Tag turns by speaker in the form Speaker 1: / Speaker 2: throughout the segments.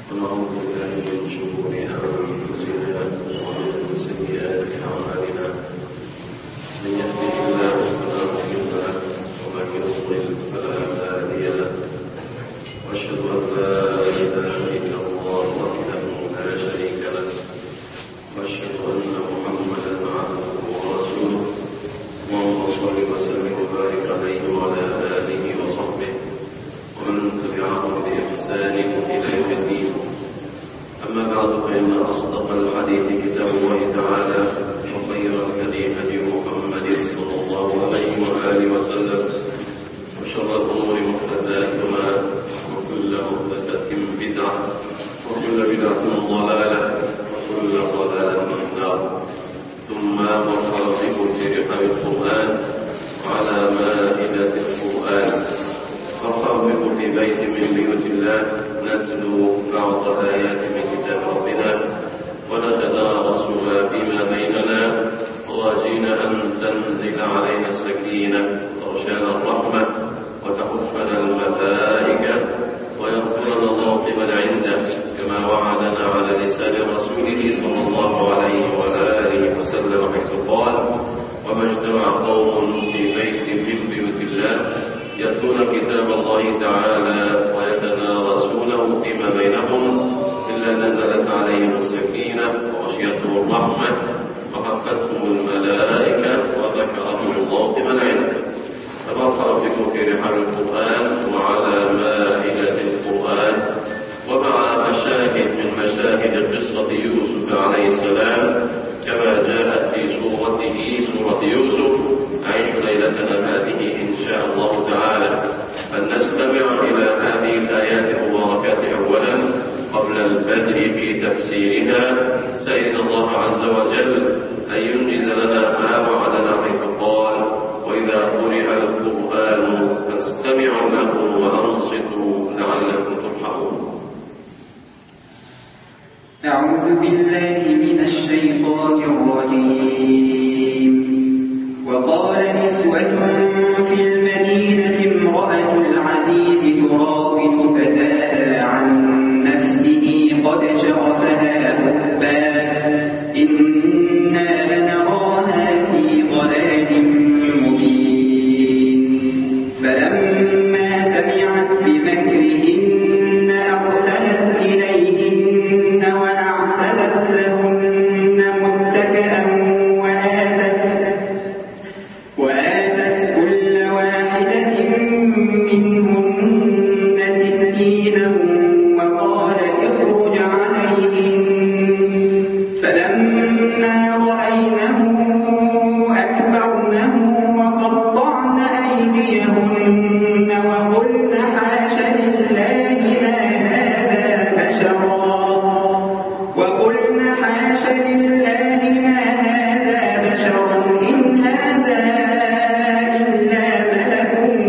Speaker 1: ونعوذ بالله من شرور أنفسنا ومن سيئات أعمالنا. من يهده الله فلا مضل له ومن يضلل فلا هادي له. وأشهد أن لا إله إلا الله وحده لا شريك له. وأشهد أن محمدا عبده ورسوله. اللهم صل وسلم وبارك عليه وعلى آله وصحبه ومن تبعهم بإحسان إلى يوم الدين. أما بعد، فإن أصدق الحديث كتاب الله تعالى، وخير الهدي هدي محمد صلى الله عليه وآله وسلم، وشر الأمور محدثاتها، وكل محدثة بدعة، وكل بدعة ضلالة، وكل ضلالة في النار. ثم مرحبا بكم في رحاب القرآن وعلى مائدة القرآن. مرحبا بكم في بيت من بيوت الله، نتلو بعض آيات من كتاب ربنا ونتدارسها فيما بيننا، راجين أن تنزل علينا السكينة وتغشانا الرحمة وتحفنا الملائكة ويغفر لنا الله لمن عنده، كما وعدنا على لسان رسوله صلى الله عليه وآله وسلم، حيث قال: وما اجتمع قوم في بيت من بيوت الله يتلون كتاب الله تعالى ويتدارسونه فيما بينهم إلا نزلت عليهم السكينة وغشيتهم الرحمة وحفتهم الملائكة وذكرهم الله لمن عنده. فمرحبا بكم في رحاب القرآن وعلى مائدة القرآن، ومع مشاهد من مشاهد قصة يوسف عليه السلام كما جاءت في سورة يوسف. نعيش ليلتنا هذه إن شاء الله تعالى، فلنستمع إلى هذه الآيات المباركات أولا قبل البدء في تفسيرها، سائلين الله عز وجل أن ينجز لنا ما وعدنا، حيث قال: وإذا قرئ القرآن فاستمعوا له وأنصتوا لعلكم ترحمون.
Speaker 2: أعوذ بالله من الشيطان الرجيم. وقال نسوة في المدينة امرأة العزيز تراود فتاها عن نفسه قد شغفها حبا إنا لنراها في ضلال مبين. فلما سمعت بمكرهن أرسلت إليهن وأعتدت لهن متكئا وآتت كل واحدة منهن سكينا وقال اخرج عليهن. فلما رأينه أكبرنه وقطعن أيديهن وقلن حاش لله ما هذا بشرا إن هذا إلا ملك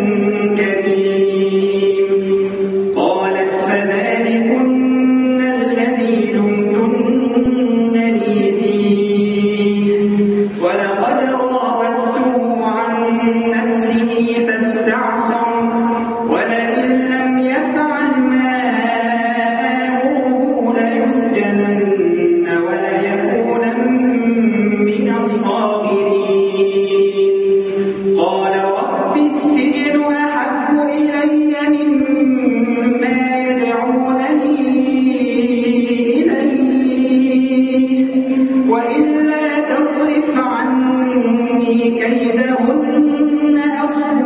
Speaker 2: كريم. قالت فذلكن الذي لمتنني فيه ولقد راودته عن نفسه فاستعصم ولئن لم يفعل ما آمره ليسجنن وليكونن من الصاغرين. قال رب السجن أحب إلي مما يدعونني إليه وإلا تصرف عني كيدهن أصب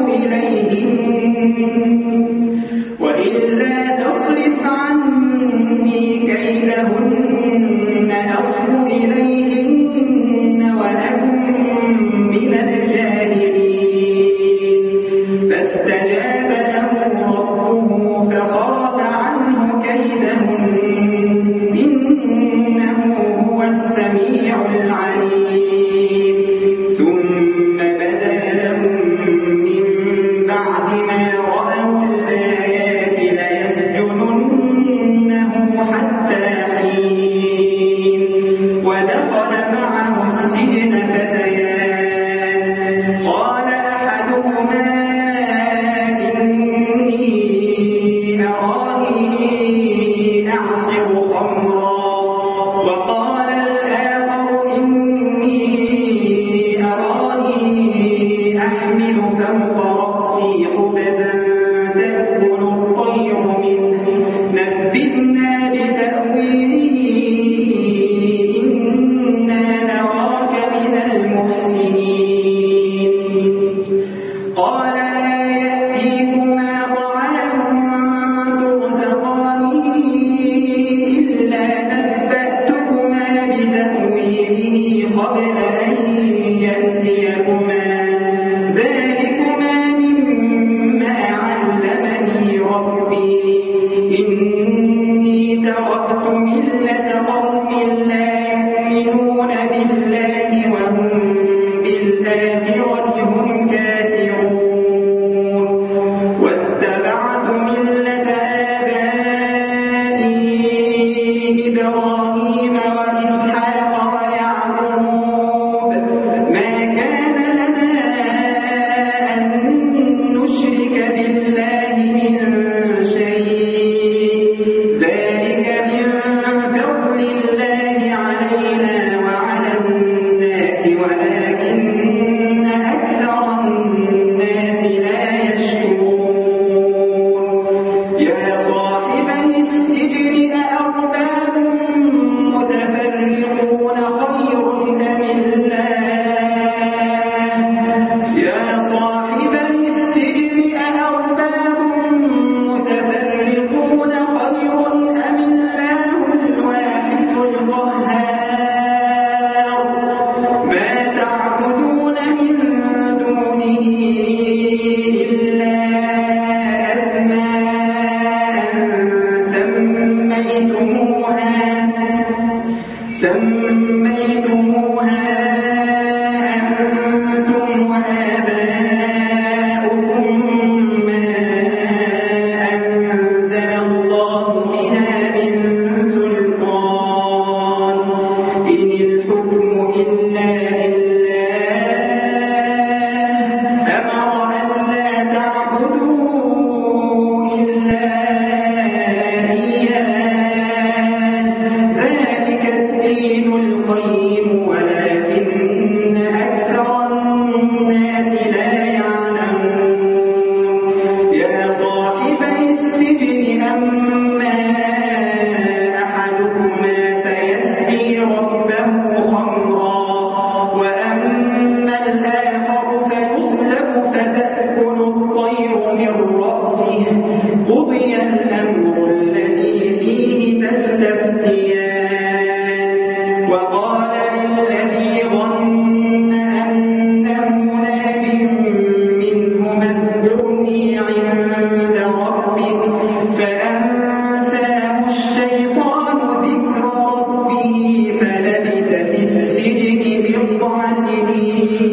Speaker 2: إليهن وأكن من الجاهلين. فاستجاب له ربه فصرف عنه كيدهن إنه هو السميع العليم. ثم بدا لهم من بعد ما رأوا الآيات ليسجننه حتى حين. ودخل معه السجن فتيان، قال أحدهما إني أراني أعصر برأسي خبزا تأكل الطير منه نبئنا بتأويله إنا نراك من المحسنين قال لا يأتيكما طعام ترزقانه إلا نبأتكما بتأويله قبل أن يأتيكما ذلكما مما علمني ربي إني تركت ملة قوم لا يؤمنون بالله وهم بالآخرة هم كافرون واتبعت ملة آبائي إبراهيم وإسحاق ويعقوب ما كان لنا أن نشرك بالله من شيء ذلك من فضل الله علينا وعلى الناس ولكن أكثر الناس لا يشكرون يا صاحبي السجن أأرباب متفرقون خير أم الله يا صاحبي السجن أأرباب متفرقون خير أم الله الواحد القهار ما تعبدون من دونه إلا أسماء سميتموها أنتم وآباؤكم ما أنزل الله بها من سلطان إن الحكم إلا لله أمر ألا تعبدوا إلا إياه ذلك الدين القيم ولكن أكثر الناس لا يعلمون يا صاحبي السجن أما أحدكما فيسقي ربه خمرا وأما الآخر فيصلب فتأكل الطير من رأسه قضي الأمر الذي فيه تستفتيان وقال للذي ظن أنه ناج منه اذكرني عند ربك فأنساه الشيطان ذكر ربه فلبث في السجن بضع سنين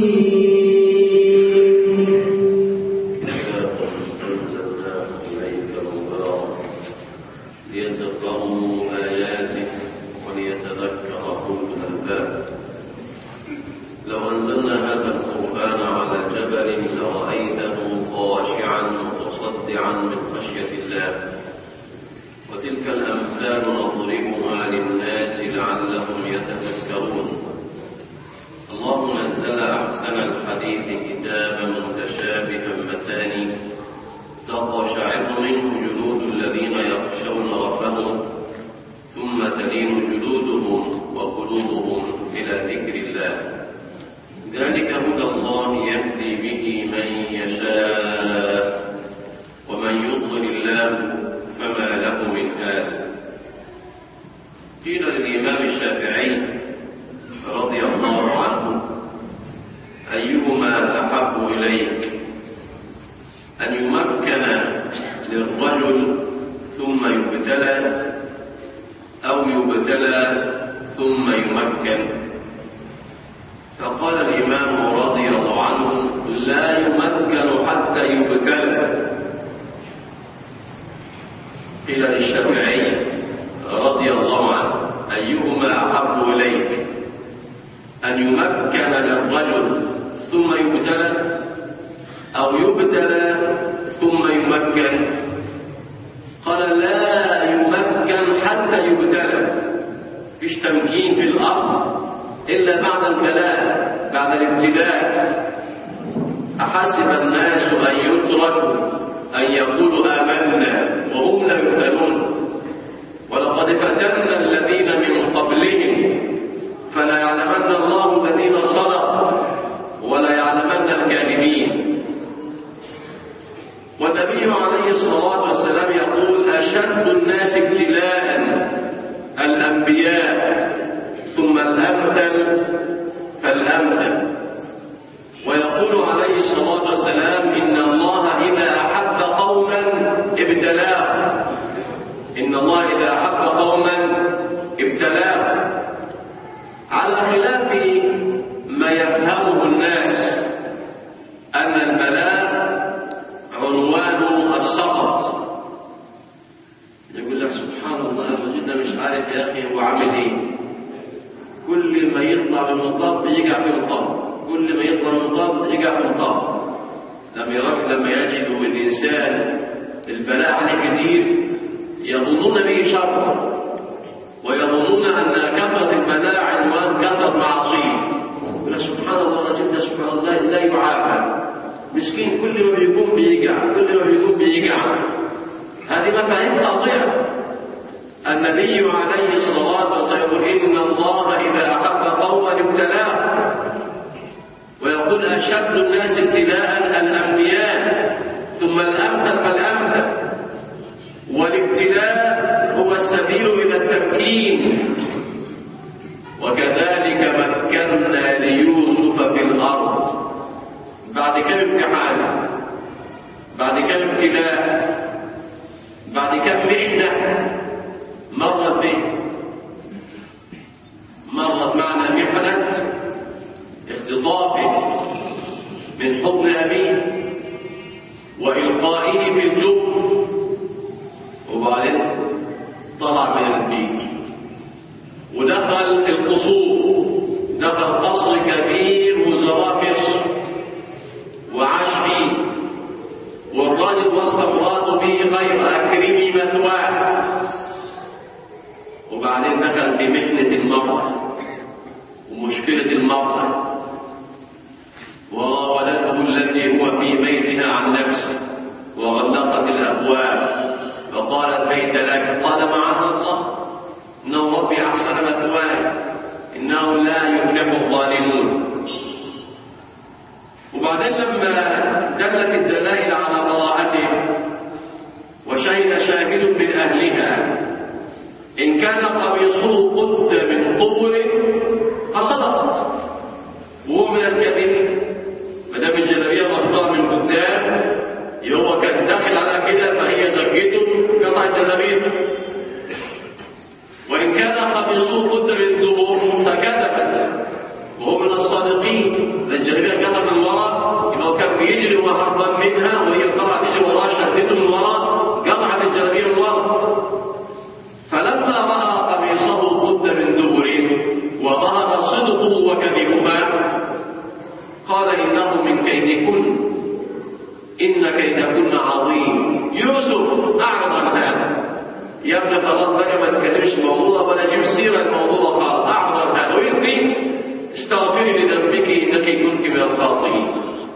Speaker 1: كتاب أنزلناه إليك مبارك ليدبروا آياته وليتذكر أولو الألباب لو أنزلنا هذا القرآن على جبل لرأيته خاشعا متصدعا من خشية الله وتلك الأمثال نضربها للناس لعلهم يتفكرون الله نزل أحسن الحديث كتابا متشابها مثاني تقشعر منه جلود الذين يخشون ربهم ثم تلين جلودهم وقلوبهم إلى ذكر الله ذلك هدى الله يهدي به من يشاء ومن يضلل الله فما له من هاد قيل للإمام الشافعي رضي الله عنه أيهما أحب إليك أن يمكن للرجل ثم يبتلى أو يبتلى ثم يمكن فقال الإمام رضي الله عنه لا يمكن حتى يبتلى قيل للشافعي رضي الله عنه أيهما أحب إليك أن يمكن للرجل ثم يبتلى أو يبتلى ثم يمكن قال لا يمكن حتى يبتلى فيش تمكين في الأرض إلا بعد البلاء بعد الابتلاء أحسب الناس أن يتركوا والنبي عليه الصلاة والسلام يقول أشد الناس ابتلاء الأنبياء ثم الأمثل فالأمثل. ويقول عليه الصلاة والسلام إن الله إذا أحب قوما ابتلاهم، إن الله إذا أحب قوما ابتلاهم، على خلاف ما يفهمه الناس أن البلاء عنوان السقط. يقول لك سبحان الله الراجل مش عارف يا أخي هو عامل إيه، كل ما يطلع من المطب يقع في المطب، كل ما يطلع من المطب يقع في المطب. لما يجد الإنسان البلاء عليه كثير يظنون به شرا، ويظنون أن كثرة البلاء عنوان كثرة معاصيه. يقول سبحان الله الرجل ده سبحان الله لا يعافى، مسكين كل ما بيقوم بيقع، كل ما بيقوم بيقع. هذه مفاهيم خاطئة. النبي عليه الصلاة والسلام يقول إن الله إذا أحب قوما ابتلاهم، ويقول أشد الناس ابتلاء الأنبياء ثم الأمثل فالأمثل. والابتلاء هو السبيل إلى التمكين. وكذلك مكنا ليوسف في الأرض بعد كم امتحان، بعد كم ابتلاء، بعد كم محنة مرت به. مرت معنا محنة اختطافه من حضن أبيه وإلقائه في الجب، وبعدين طلع من البيت ودخل القصور، دخل قصر كبير وزراء مصر وعاش فيه، والراجل وصى مراته به خير أكرمي مثواه. وبعدين دخل في محنة المرأة ومشكلة المرأة، وراودته التي هو في بيتها عن نفسه وغلقت الأبواب فقالت هيت لك، قال معاذ الله إنه ربي أحسن مثواي إنه لا يفلح الظالمون. وبعدين لما دلت الدلائل على براءته وشهد شاهد من أهلها إن كان قميصه قد من قبل فصدقت، وهو من الكذب ما دام الجلابيه مقطوعه من قدام هو كان داخل على كده فهي زوجته قطع الجلابيه. وإن كان قميصه قد من دبر فكذبت وهو من الصادقين، الجلابيه قطع من وراء يبقى هو كان بيجري وهربان منها وهي طبعا تجري وراه شدته من وراء قطعت الجلابيه من وراء. فلما رأى قميصه قد من دبر وظهر صدقه وكذبها قال إنه من كيدكن إن كيدكن عظيم. يوسف أعرض عن هذا، يا ابن خلاص بقى ما تكلمش الموضوع ولا جيب سيرة الموضوع خالص، أعرض عن هذا ويدي استغفري لذنبك إنك كنت من الخاطئين.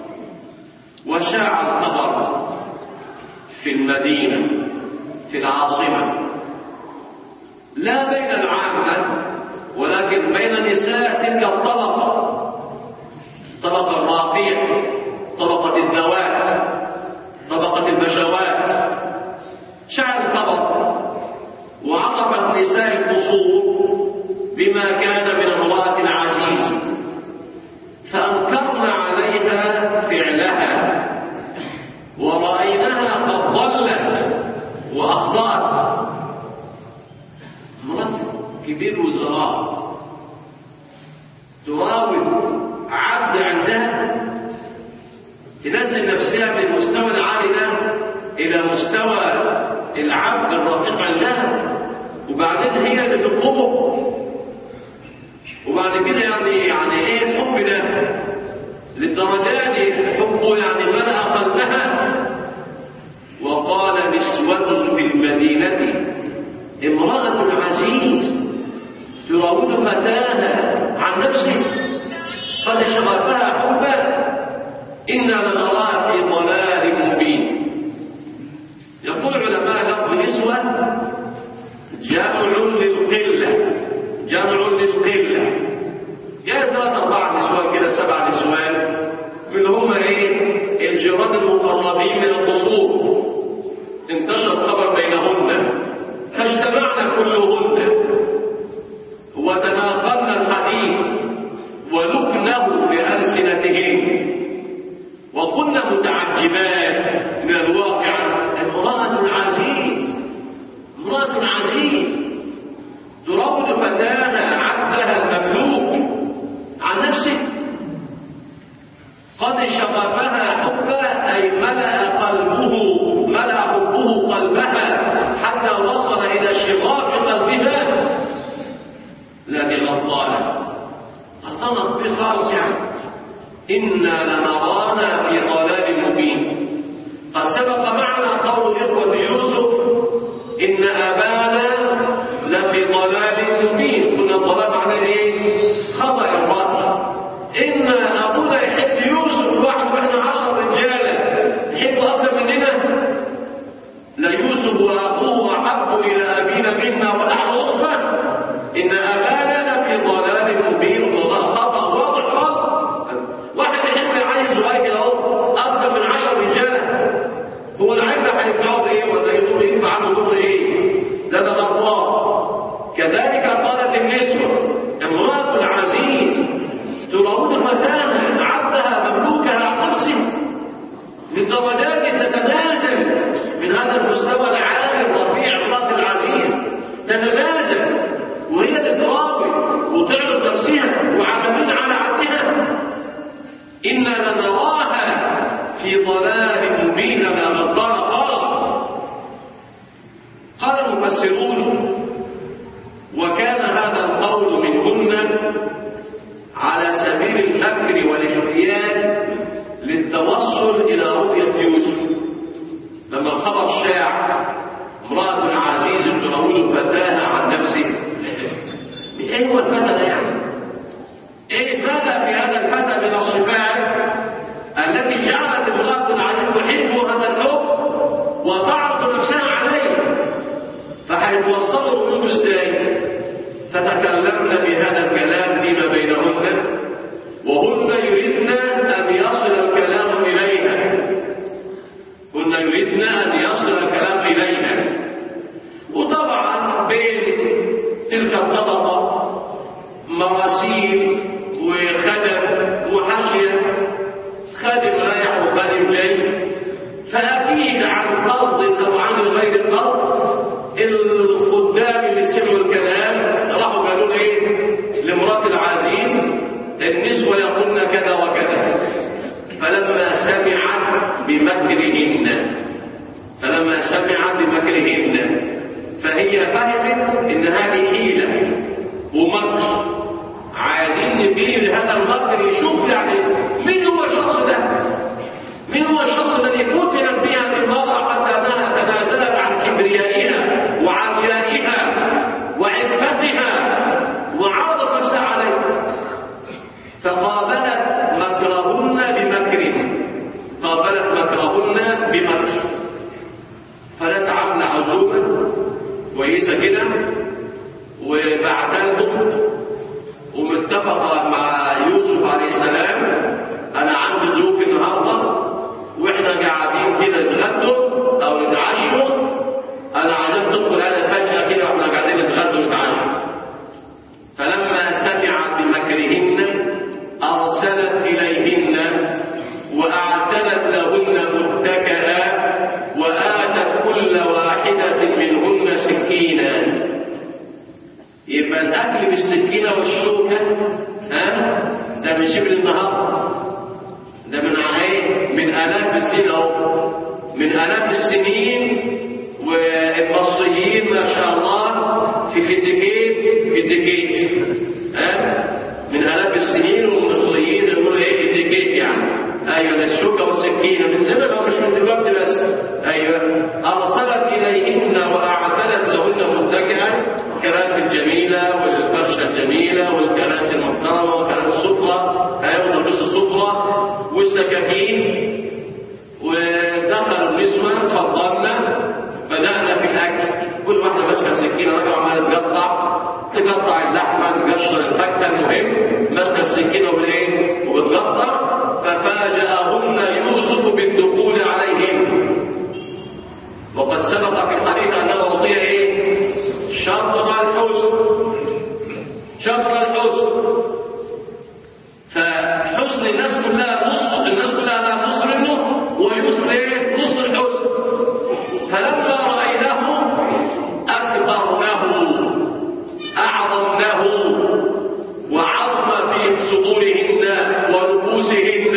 Speaker 1: وشاع الخبر في المدينة في العاصمة لا بين العامة ولكن بين نساء تلك الطبقة، طبقة الراقية، طبقة الذوات، طبقة البشوات. شاع الخبر وعرفت نساء القصور بما كان من امرأة عزيز فأنكرن عليها فعلها ورأيناها قد ضلت وأخطأت. مرات كبير وزراء تراود عبد عندها تنزل نفسها من المستوى العالي ده إلى مستوى العبد الرقيق عندها، وبعدين هي اللي تطلبه. وبعد كده يعني ايه الحب ده للدرجات دي؟ حبه يعني ملأ قلبها. وقال نسوة في المدينة امرأة العزيز تراود فتاها عن نفسه قد شغفها حبا إنا لنراها في ضلال مبين. يقول علماء لفظ نسوة جمع للقلة، جمع للقلة، يعني 3-4 نسوان كده 7 نسوان من هم ايه الجيران المقربين من القصور. قد سبق معنا قول إخوة يوسف إن أبانا لفي ضلال مبين. كنا ضلال على إيه؟ خطأ الرأي. إن أبونا يحب يوسف واحد وإحنا 10 رجالة يحب أكثر مننا. ليوسف وأخوه أحب إلى أبينا منا ونحن أصبح. إن أبانا لفي ضلال مبين. خطأ واضح خالص. واحد يحب يعين صغير أهو أكثر من 10 رجالة، هو العين ده هيدفعه إيه ولا يدفع عنه دور إيه؟ ده الأطلاق. كذلك قالت النسوة امرأة العزيز تراود فتاها عبدها مملوكها عن نفسه. للدرجات تتنازل من هذا المستوى العالي الرفيع. امرأة العزيز تتنازل وهي تتراود وتعرض نفسها وعالمين على عبدها. إنا لنراها في ضلال مبين. لا غضبان خالص. قال المفسرون وكان هذا القول منهن على سبيل المكر والاحتيال للتوصل إلى رؤية يوسف. لما الخبر شاع امرأة عزيز تراود فتاها عن نفسه، ايه هو الفتى ده يعني؟ ايه ماذا في هذا الفتى من الصفات التي جعلت امرأة العزيز تحب هذا الحب وتعرض نفسها عليه؟ فهيتوصلوا الرؤية ازاي؟ فتكلمن بهذا الكلام فيما بينهن وهن يريدن أن يصل الكلام إليها. هن يريدن أن يصل الكلام إليها. وطبعا بين تلك الطبقة مراسيل وخدم وحاشية، خادم رايح وخادم جاي، فأكيد عن قصد أو عن غير قصد الخدام اللي سمعوا الكلام راحوا قالوا ايه لامرأة العزيز النسوة يقولن كذا وكذا. فلما سمعت بمكرهن فهي فهمت ان هذه حيلة ومكر، عايزين نبيل هذا المكر يشوف يعني مين هو الشخص ده، مين هو الشخص الذي فتن بها المرأة حتى انها تنازلت عن كبريائها وعميائها وعفتها وعرضت نفسها عليه. فقابلت مكرهن بمكر. فنتعب لعزومة كويسة كده وبعتلهم ومتفقة مع يوسف عليه السلام أنا عندي ضيوف النهاردة وإحنا قاعدين كده نتغدوا أو نتعشوا، أنا عايزك تدخل على فجأة كده وإحنا قاعدين نتغدوا ونتعشوا. فلما سمعت بمكرهن أرسلت إليهن وأعتدت لهن متكئا وآتت كل واحدة منهن سكينا. يبقى الأكل بالسكينة والشوكة ده من شبه النهار، ده من آلاف السنين أو من آلاف السنين. والمصريين ما شاء الله في اتيكيت من آلاف السنين، والمصريين يقولوا ايه اتيكيت يعني ايوه ده الشوكة والسكينة من زمان او مش من دلوقتي بس. ايوه ارسلت اليهن واعتدت لهن متكئا، الكراسي الجميلة والفرشة الجميلة والكراسي المحترمة وكراسي السفرة وترابيزة السفرة والسكاكين. ودخلوا النسوة تفضلنا، بدأنا في الأكل، كل واحدة ماسكة السكينة راجعة عمالة تقطع اللحمة تقشر الفكة، المهم ماسكة السكينة وبتقطع. ففاجأهن يوسف بالدخول عليهم. وقد سبق في الحديث أنه أعطي شطر الحسن. فحسن الناس كلها لها نص منه ويوسف نص الحسن. فلما رأيناه أكبرنه أعظمنه وعظم في صدورهن ونفوسهن،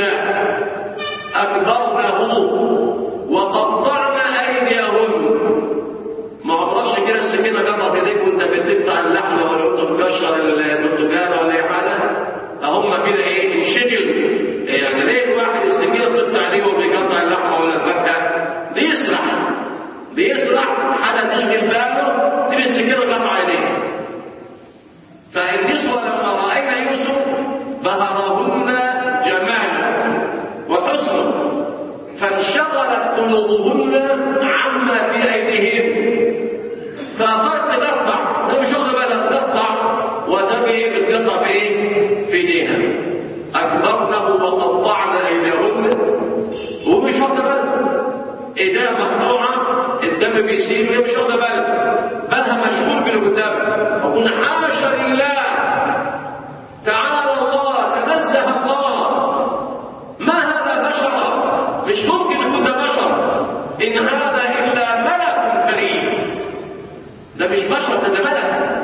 Speaker 1: أكبرنه وقطعنا أيديهن. ما عمرش كده السكينة قطعت ايديك وانت بتقطع اللحمة ولا انت بتكشر البرتقال ولا اي حاجة. هم كده انشغل يعني ليه الواحد السكينة بتقطع ايديه وبيقطع اللحمة ولا الفاكهة؟ بيسرح حدا تشغل باله تمسك كده قطع ايديه. فالنسوة لما رأينا يوسف بهرهن جمالا وحسنا فانشغلت قلوبهن عما في ايديهن فصارت تقطع، ده مش واخده بالها تقطع وتبقي بتقطع في ايه؟ في ايديها. اكبرنه وقطعن ايديهن ومش واخده بالها، ايديها مقطوعه الدم بيسيل وهي مش واخده بالها مشغول باللي قدامها. وقلنا حاشا لله تعالى الله تنزه الله، ما هذا بشرا، مش ممكن يكون ده بشر، ان هذا الا ملك كريم. ده مش بشر، ده ملك.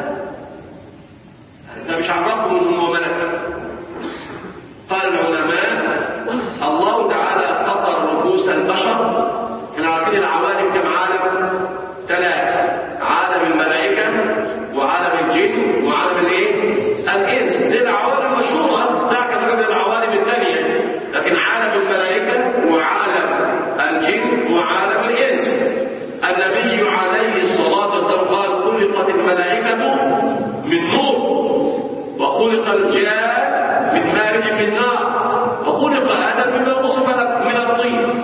Speaker 1: ده مش عرفهم انه هو ملك. قال العلماء الله تعالى فطر نفوس البشر. احنا عارفين العوالم كم عالم؟ 3: عالم الملائكه وعالم الجن وعالم الايه؟ الانس. دي العوالم مشهوره، ذاك قبل العوالم الثانيه. لكن عالم الملائكه وعالم الجن وعالم الانس، النبي عليه الصلاه والسلام قال خلقت الملائكه من نور وخلق الجان من مارج من نار وخلق ادم مما وصف لك من الطين.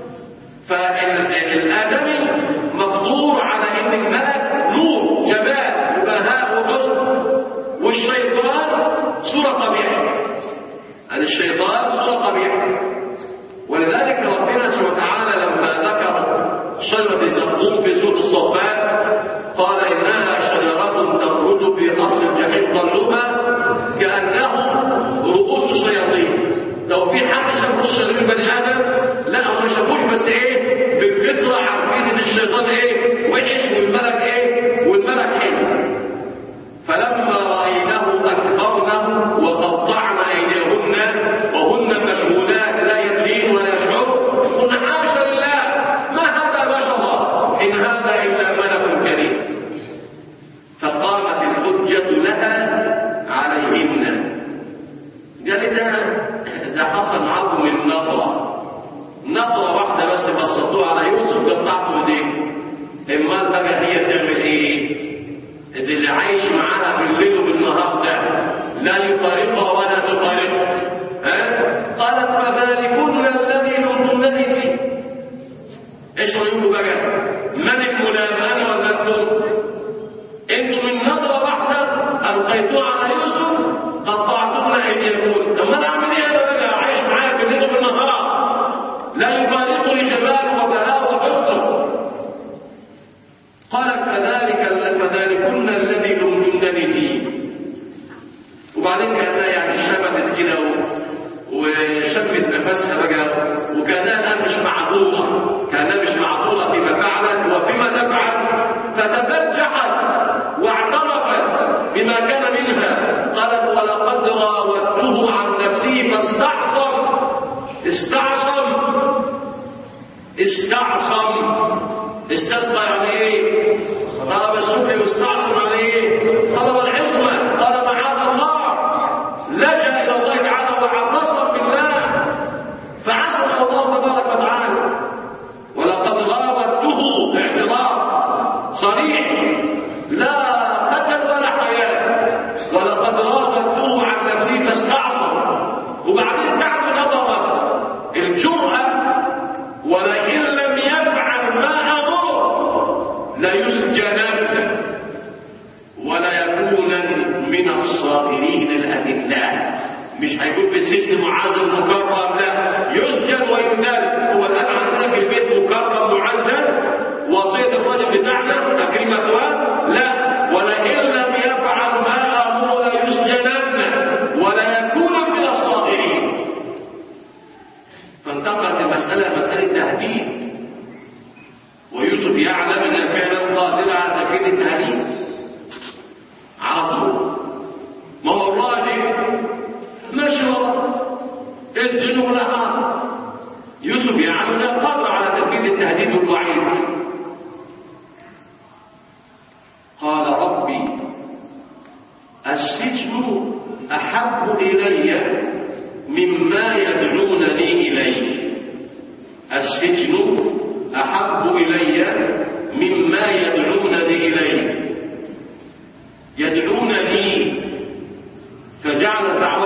Speaker 1: فالادمي مقدور على ان الملك نور جمال وبهاء وحسن، والشيطان صوره قبيحه. هذا الشيطان صوره قبيحه. ولذلك ربنا سبحانه وتعالى لما ذكر شجره الزقوم في سوره الصفات قال انها شجره تخرج في اصل الجحيم ظلها كانهم رؤوس الشياطين. لو في حد شافوا الشياطين بني ادم لا هم ما شافوش، بس ايه بالفطره عارفين ان الشيطان ايه وحش والملك ايه والملك حلو. فلما رايناه اكبرنه وقطعن ايديهن وهن مشغولات لا يدرين ولا يشعرن قلنا حاشا لله ما هذا بشرا ان هذا الا ملك كريم. فقامت الحجه لها عليهن. قال ده حصل معكم من نظره واحده بس بسطوها على يوسف قطعتوا ايديه. امال بقى هي تعمل ايه؟ اللي عايش معاها بالليل وبالنهار ده لا يفارقها ولا تفارقه. قالت فذلكن الذي لمتنني فيه. ايش رايكم بقى؟ من الملامه ولا انتم من نظره واحده القيتوها على يوسف قطعتن ايديكم. طب ما انا اعمل ايه؟ انا بقى عايش معاك بالليل وبالنهار لا يفارقني جمال وبهاء وحسن. قالت فذلكن الذي لمتنني فيه. وبعدين كانها يعني شبكت كده وشبت نفسها بقى وكانها مش معقوله فيما فعلت وفيما تفعل. فتبجحت واعترفت بما كان منها. قالت ولقد راودته عن نفسه فاستعصم. استسقى يعني ايه؟ طلب السفل واستعصم على ايه؟ طلب العصمه. قال معاذ الله، لجأ الى الله تعالى واعتصم بالله فعصم الله تبارك وتعالى. ولقد راودته اعتراف صريح لا خجل ولا حياء. ولقد راودته عن نفسه فاستعصم. وبعدين تعب نظرت الجرأة ولئن لم يفعل ما أمره ليسجنن وليكونن من الصاغرين الأذلاء. مش هيكون في السجن معزز مكرم، لا يسجن ويدان. هو الآن عندنا في البيت مكرم معزز وصية الرجل بتاعنا تكريم أثواب، لا ولئن لم يفعل ما أمره ليسجنن وليكون من الصاغرين. فانتقلت المسألة مسألة تهديد، ويوسف يعلم أن فعلا قادر على تكريم التهديد عطوا. ما هو الراجل ماشي الجنوب لها. يوسف يعلم أنه قادر على تكريم التهديد والوعيد. قال ربي السجن أحب إلي مما يدعونني إليه. السجن أحب إلي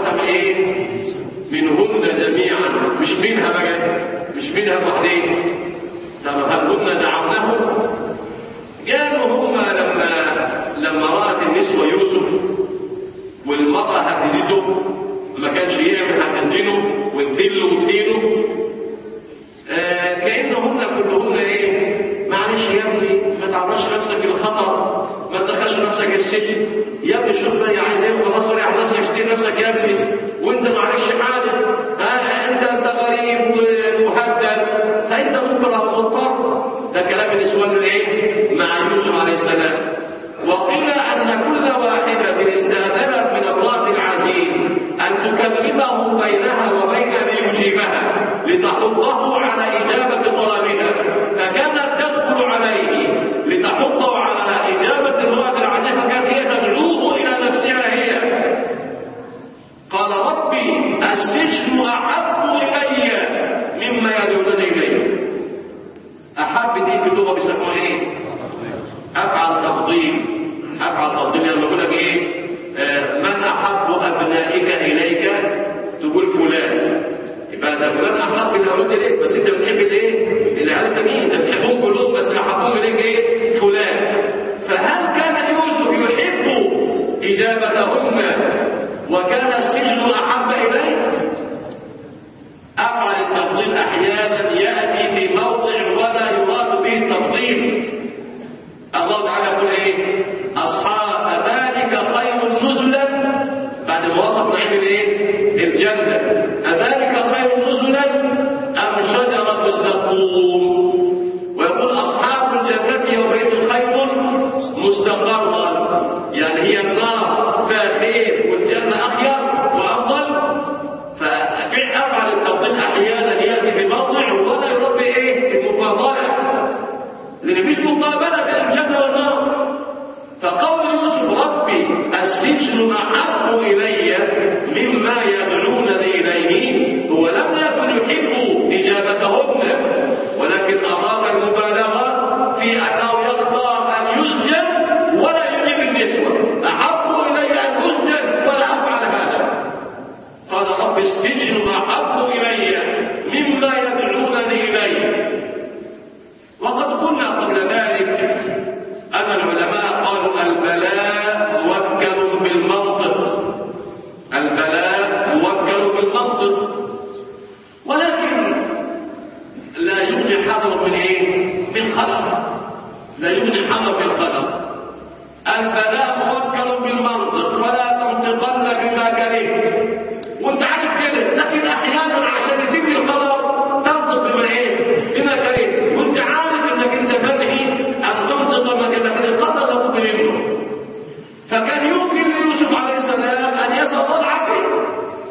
Speaker 1: امرأة ايه؟ منهن جميعا، مش منها بقى، مش منها وحدين. طب هل هن دعوناه؟ قالوا هم لما رأت النسوة يوسف والمرأة هددته، ما كانش يعمل هتسجنه وتذله وتهينه، كأنهن كلهن ايه؟ معلش يا ابني ما تعرضش نفسك للخطر، ما تدخلش نفسك السجن يا ابني، شوف يا عايزين خلاص وريح نفسك، اشتري نفسك يا ابني، وانت ما عليكش حاجه، انت غريب ومهدد، فانت مكره ومضطر. ده كلام النسوان الايه؟ مع يوسف عليه السلام. وقيل ان كل واحده استاذنت من امراه العزيز ان تكلمه بينها وبين ان يجيبها لتحضه على اجابه طلبها، فكانت تدخل عليه لتحضه على اجابه امراه العزيز، فكانت هي تدعوه الى نفسها هي. قال ربي السجن احب الي مما يدعونني اليه. احب دي في اللغه بيسموها ايه؟ افعل تفضيل. افعل تفضيل لما يقول لك ايه؟ من احب ابنائك اليك، تقول فلان، يبقى ده فلان احب الاولاد اليك، بس انت بتحب الايه؟ العيال التانيين، انت بتحبهم كلهم بس احبهم اليك ايه؟ فلان. فهل كان يوسف يحب اجابتهن وكان السجن احب اليه؟ افعل التفضيل احيانا ياتي في موضع ولا يراد به التفضيل. الله تعالى يقول ايه؟ اصحاب ذلك خير نزلا، بعد ما وصف نعيم الايه؟ الجنه. اذلك خير نزلا ام شجره الزقوم؟ ويقول اصحاب الجنه يومئذ خير مستقرا، يعني هي النار فيها خير والجنه اخير وافضل. فافعل التفضيل احيانا ياتي في موضع ولا يراد به ايه؟ المفاضله، لان مفيش مقابله بين الجنه والنار. فقول يوسف ربي السجن احب الي مما يدعونني اليه، هو لم يكن يحب اجابتهن، ولكن اراد المبالغه في انه يختار ان يسجن ولا يجيب النسوه. احب الي ان اسجن ولا افعل هذا. قال ربي السجن احب الي مما يدعونني اليه. وقد قلنا قبل ذلك أن العلماء قالوا البلاء موكل بالمنطق، البلاء موكل بالمنطق، ولكن لا يغني حذر من ايه؟ من خلق، لا يغني حذر من خلق. البلاء موكل بالمنطق، فلا تنطقن بما كرهت، وانت عارف كده، لكن احيانا عشان تبني الخبر تنطق بما ايه؟ بما كرهت، وانت عارف انك انت منهي ان تنطق بما كرهت، لكن القدر لابد منه. فكان يمكن ليوسف عليه السلام ان يسأل الله العافيه،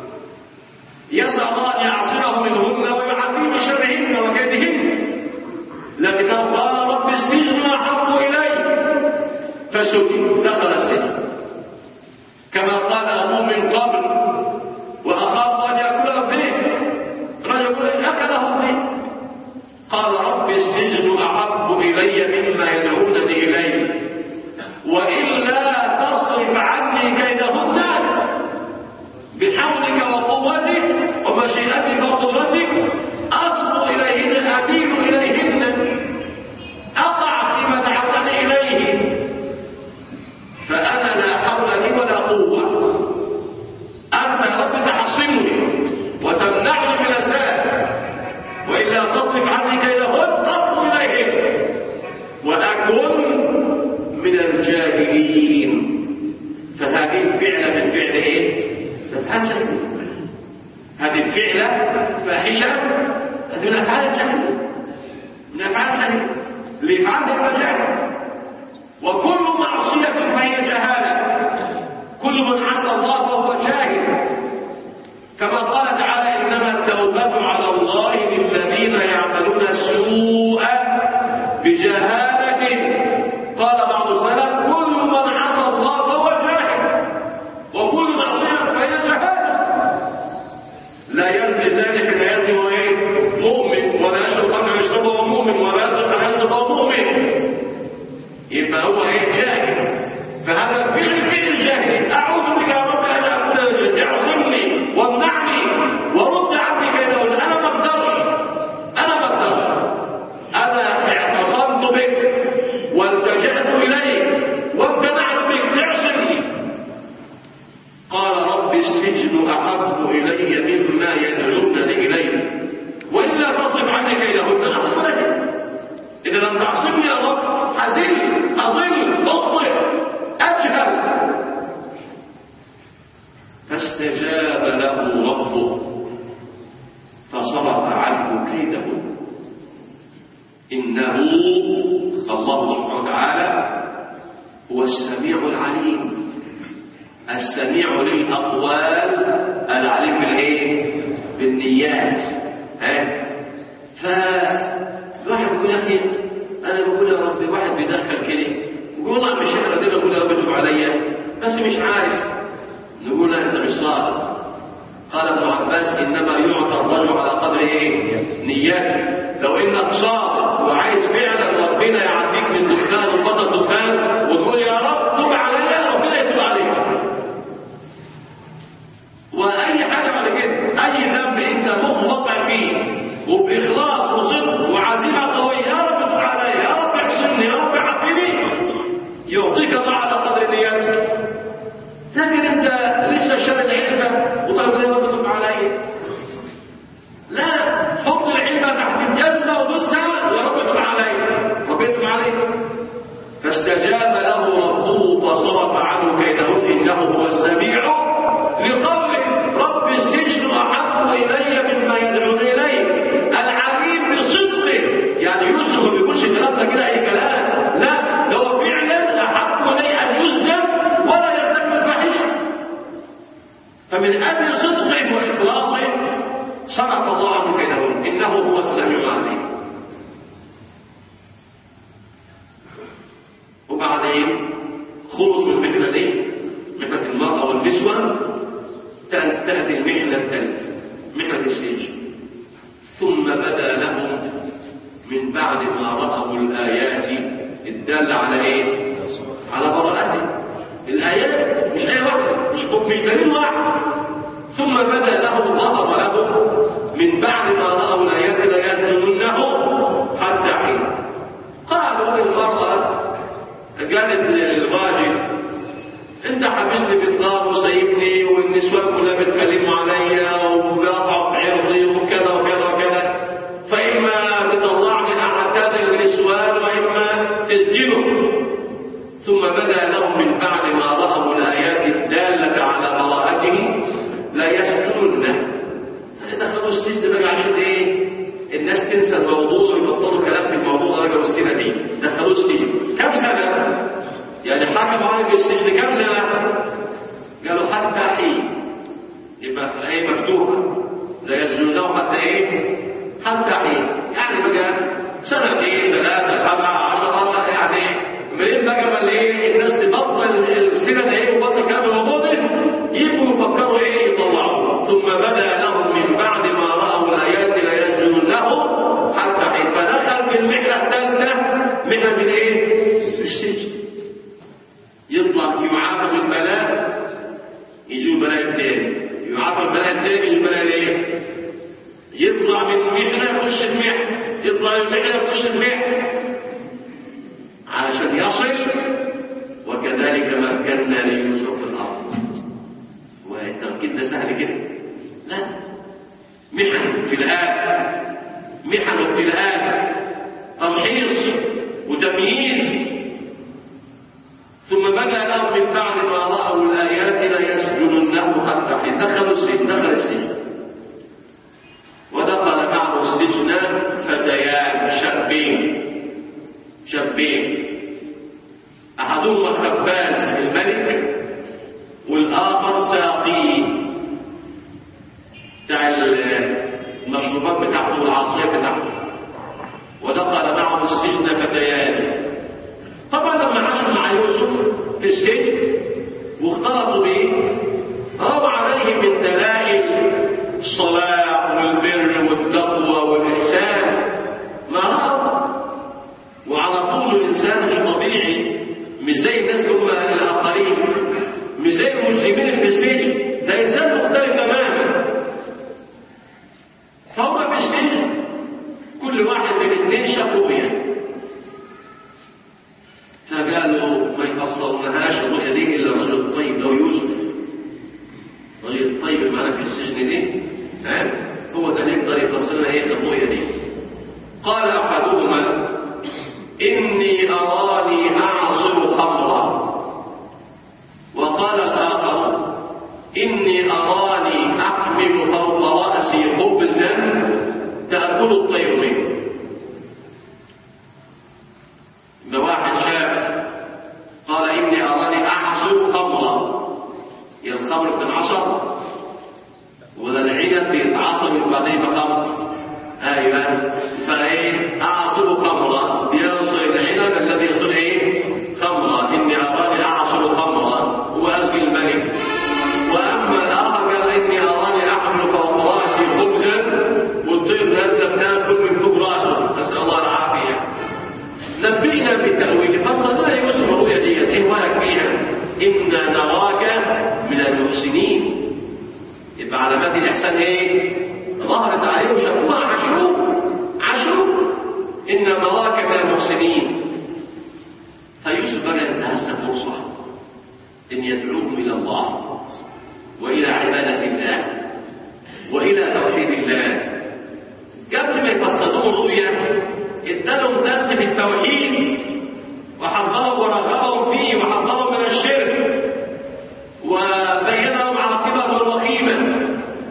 Speaker 1: يسأل الله ان يعصمه منهن ويعافيه من شرهن وكيدهن، لكنه قال رب السجن احب الي فسجن، دخل السجن كما قال ابوه من قبل واخاف ان ياكله الذئب. رجل يقول اكله الذئب، قال رب السجن احب الي مما يدعونني اليه والا تصرف عني كيدهن بحولك وقوتك ومشيئتك وقدرتك اصب اليهن، اميل اليهن، اقع فيما دعوتني اليه، فانا لا حول لي ولا قوه، انت رب تحصنني وتمنعني من الاسباب، والا تصرف عني كيدهن تصب اليهن واكن من الجاهلين. فهذه الفعله من فعل ايه؟ افعال جاهليه. هذه الفعله فاحشه، هذه من افعال الجاهليه، من افعال الجاهليه لافعال المجاهل. وكل معصيه فهي جهاله، كل من عصى الله فهو جاهل، كما قال تعالى انما التوبه على الله للذين يعملون السوء بجهاله. قال بعض السلف كل من عصى الله فهو جاهل، وكل معصيه فهي جهاله. لا يزني زاني حين يزني وهو مؤمن، ولا يشرب خمر يشربه وهو مؤمن، ولا يسرق ان يسرق وهو مؤمن، يبقى هو جاهل. فهذا الفعل فعل جاهل. اعوذ بك يا رب ان اكون جاهل، اعصمني لم تعصمني يا رب حزين أضل أخطئ أجهل. فاستجاب له ربه فصرف عنه كيده إنه الله سبحانه وتعالى هو السميع العليم، السميع للأقوال العليم بالإيه؟ بالنيات. فواحد يقول يا أخي أنا بقول يا رب، واحد بيدخل كده يقول والله مش أنا دي بقول يا رب تب عليا بس مش عارف. نقول أنت مش صادق. قال ابن عباس إنما يعطى الرجل على قدر إيه؟ نياته. لو إنك صادق وعايز فعلا ربنا يعديك من دخان وبطل دخان وتقول يا رب تب عليا، ربنا يتوب عليك. وأي حاجة بعد كده، أي ذنب أنت مخلطع فيه وبإخلاص وصدق وعزيمة قوية، يا رب تب عليا، يا رب احسنني، يا رب عافيني، يعطيك الله على قدر نياتك. لكن أنت لسه شارد علبة وتقول يا رب تب عليا، لا، حط العلبة تحت الجزمة ودسها يا رب تب عليا، رب يتوب عليك. فاستجاب له ربه فصرف عنه كيدهن إنه هو السميع لقوله رب السجن أحب إلي مما يدعون إليه، العليم بصدقه. يعني يوسف ما بيقولش الكلام ده كده أي كلام، لا، هو فعلا أحب إلي أن يسجن ولا يرتكب الفاحشة. فمن أجل صدقه وإخلاصه صرف الله عنه كيدهن إنه هو السميع العليم. وبعدين خلص من المحنة دي، محنة المرأة والنسوة، تأتي المحنة الثالثة، محنة السجن. ثم بدا لهم من بعد ما رأوا الآيات الدالة على إيه؟ على براءته. الآيات مش آية واحدة، مش دليل واحد. ثم بدا لهم ظهر لهم من بعد ما رأوا الآيات ليسجننه حتى حين. قالوا المرأة قالت للراجل انت حبسني في الدار وسيبني والنسوان كلها بتكلموا عليا وبيقطعوا في عرضي وكذا وكذا وكذا، فإما تطلعني أعتاد النسوان وإما تسجنه. ثم بدا لهم من بعد ما رأوا الآيات الدالة على براءته لا يسجنونه. دخلوا السجن بقى عشان ايه؟ الناس تنسى الموضوع ويبطلوا كلام في الموضوع ده. رجعوا السنة دي دخلوا السجن كم سنة؟ يعني حكموا عليه بالسجن كم سنة؟ قالوا حتى حين. يبقى هي مفتوحة لا يسجنونه حتى ايه؟ حتى حين. يعني بقى سنتين 3 7 10 يعني منين بقى ما ايه الناس تبطل السنة ده ايه وبطل كلام الموضوع ده يبقوا يفكروا ايه يطلعوا. ثم بدا لهم من بعد ما رأوا الآيات لا يسجنونه حتى حين. فدخل في المحنة الثالثة، محنة الايه؟ السجن. يطلع يعاقب البلاء يجي البلاء الثاني، يعاقب البلاء الثاني يجي البلاء الايه؟ يطلع من محنة يخش في محنة، يطلع من محنة يخش في محنة علشان يصل. وكذلك مكنا ليوسف في الأرض. والتمكين ده سهل كده؟ لا، محن ابتلاءات، محن ابتلاءات، تمحيص وتمييز. ثم بدا لهم من بعد ما رأوا الآيات ليسجننه حتى حين. دخل السجن ودخل معه السجن فتيان شابين أحدهما خباز الملك والآخر ساقيه بتاع المشروبات بتاعته والعصير بتاعته. ودخل معه السجن فتيان. طبعا لما عاشوا مع يوسف في السجن واختلطوا به روى عليه من دلائل الصلاح والبر والتقوى والإحسان ما رأوا. وعلى طول الإنسان مش طبيعي، مش زي الناس هم الآخرين، مش زي المسلمين اللي في السجن، ده إنسان مختلف تماما. فهم في السجن كل واحد من الاثنين شاف رؤيا، فقالوا ما يفسرونهاش الرؤيا دي إلا الرجل الطيب لو يوسف. الرجل الطيب اللي معنا في السجن دي هو ده اللي يقدر يفسر لنا ايه الرؤيا دي. قال أحدهما إني أراني أعصر خمرا. وقال الآخر إني أراني أحمل فوق رأسي خبزا تأكل الطير منه. إذا واحد شاف قال إني أراني أعصر خمرا، يعني الخمر بتنعصر ولا العنب بيتعصر من بعدين بخمر. أيوة، فإيه أعصر خمرا يصل العنب الذي يصل إيه خمرا. إني أراني أعصر خمرا هو أزكي الملك. وأما الآخر قال إني أراني أحمل فوق رأسي خبزا والطير نازلة بتاكل من فوق رأسه، نسأل الله العافية. نبئنا بالتأويل، فصل لا يوسف الرؤيا ديت إيه وراك فيها؟ إنا نراك من المحسنين. يبقى علامات الإحسان إيه؟ ظهرت عليه وشافوها عاشوه. إن نراك من المحسنين. فيوسف بقى انتهزنا فرصة إن يدعوهم إلى الله وإلى عبادة الله وإلى توحيد الله. قبل ما يفسدوا الرؤيا ادالهم درس في التوحيد وحذرهم ورغبهم فيه وحذرهم من الشرك وبين لهم عاقبته الوخيمة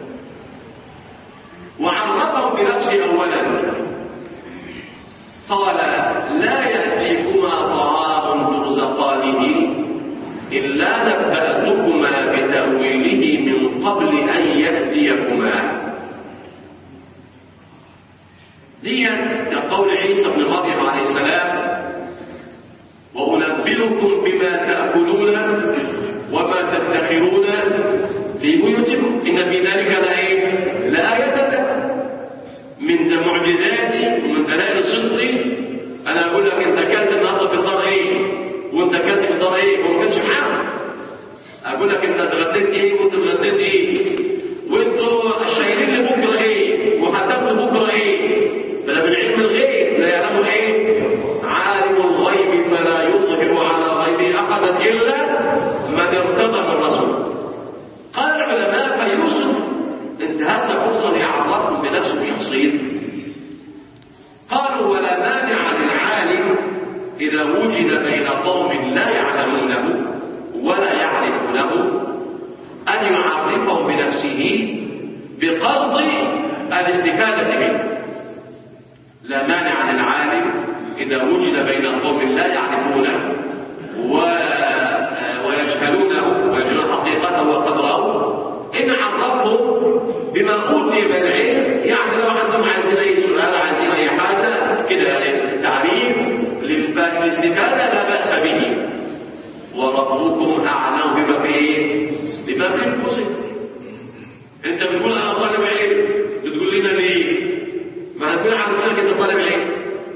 Speaker 1: وعرفهم بنفسه أولا. قال لا يأتيكما طعام ترزقانه إلا نبأتكما بتأويله من قبل أن يأتيكما. ديت كقول عيسى بن مريم عليه السلام وأنبئكم بما تأكلون وما تدخرون في بيوتكم إن في ذلك لآية من معجزاتي ومن دلائل صدقي. أنا أقول لك أنت كنت النهارده في الدار إيه وأنت كنت في الدار إيه وما كنتش معاهم. أقول لك أنت اتغديت إيه وأنت اتغديت إيه وأنتوا شايلين لي بكرة إيه وهتاكلوا بكرة إيه. ده من علم الغيب لا يعلم إيه عالم الغيب فلا يظهر على غيبه أحدا إلا من ارتضى من الرسول. قال العلماء فيوسف انتهز فرصة ليعرفهم بنفسه وشخصيته. قالوا ولا مانع للعالم إذا وجد بين قوم لا يعلمونه ولا يعرفونه أن يعرفهم بنفسه بقصد الاستفادة منه. لا مانع للعالم إذا وجد بين قوم لا يعرفونه ويجهلونه ويجهلون حقيقته وقدره إن عرفهم بما أوتي من العلم. يعني لو عندهم عايزين أي سؤال عايزين أي حاجة كده التعريف للاستفادة لا بأس به. وربكم أعلم بما في أنفسكم. أنت بتقول أنا طالب علم بتقول لنا ليه؟ ما نقول عارفينك أنت طالب علم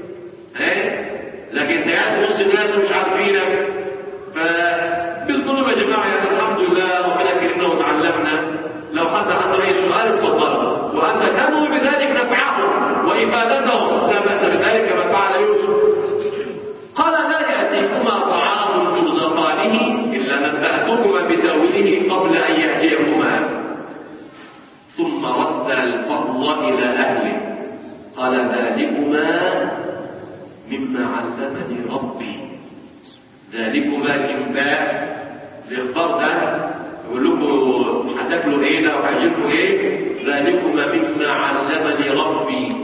Speaker 1: لكن أنت قاعد وسط الناس ومش عارفينك. فبتقول لهم يا جماعة يعني الحمد لله ربنا كرمنا وتعلمنا. لو حد عنده أي سؤال اتفضلوا وأنت تنوي بذلك نفعهم وإفادتهم لا بأس بذلك كما فعل يوسف. قال لا يأتيكما طعام ترزقانه إلا نبأتكما بتأويله قبل أن يأتيكما. ثم رد الفضل إلى أهله قال ذلكما مما علمني ربي. ذلكما الإنباء الإخبار ده يقول لكم هتاكلوا ايه ده وهيجيبكم ايه. ذلكما مما علمني ربي.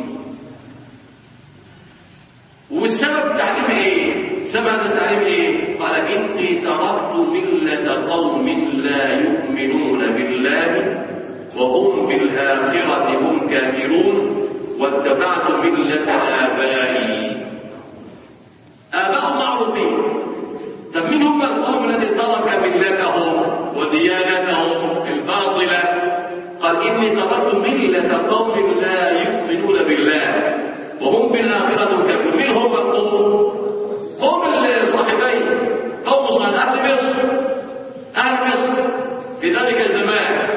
Speaker 1: والسبب التعليم ايه؟ سبب التعليم ايه؟ قال اني تركت ملة قوم لا يؤمنون بالله وهم بالآخرة هم كافرون واتبعت ملة آبائي. آباء معروفين. طب مين هم القوم الذي ترك ملتهم وديانتهم الباطلة؟ قال إني تركت ملة قوم لا يؤمنون بالله وهم بالآخرة كافرون. مين هم القوم؟ قوم الصاحبين قوم صالح أهل مصر في ذلك الزمان.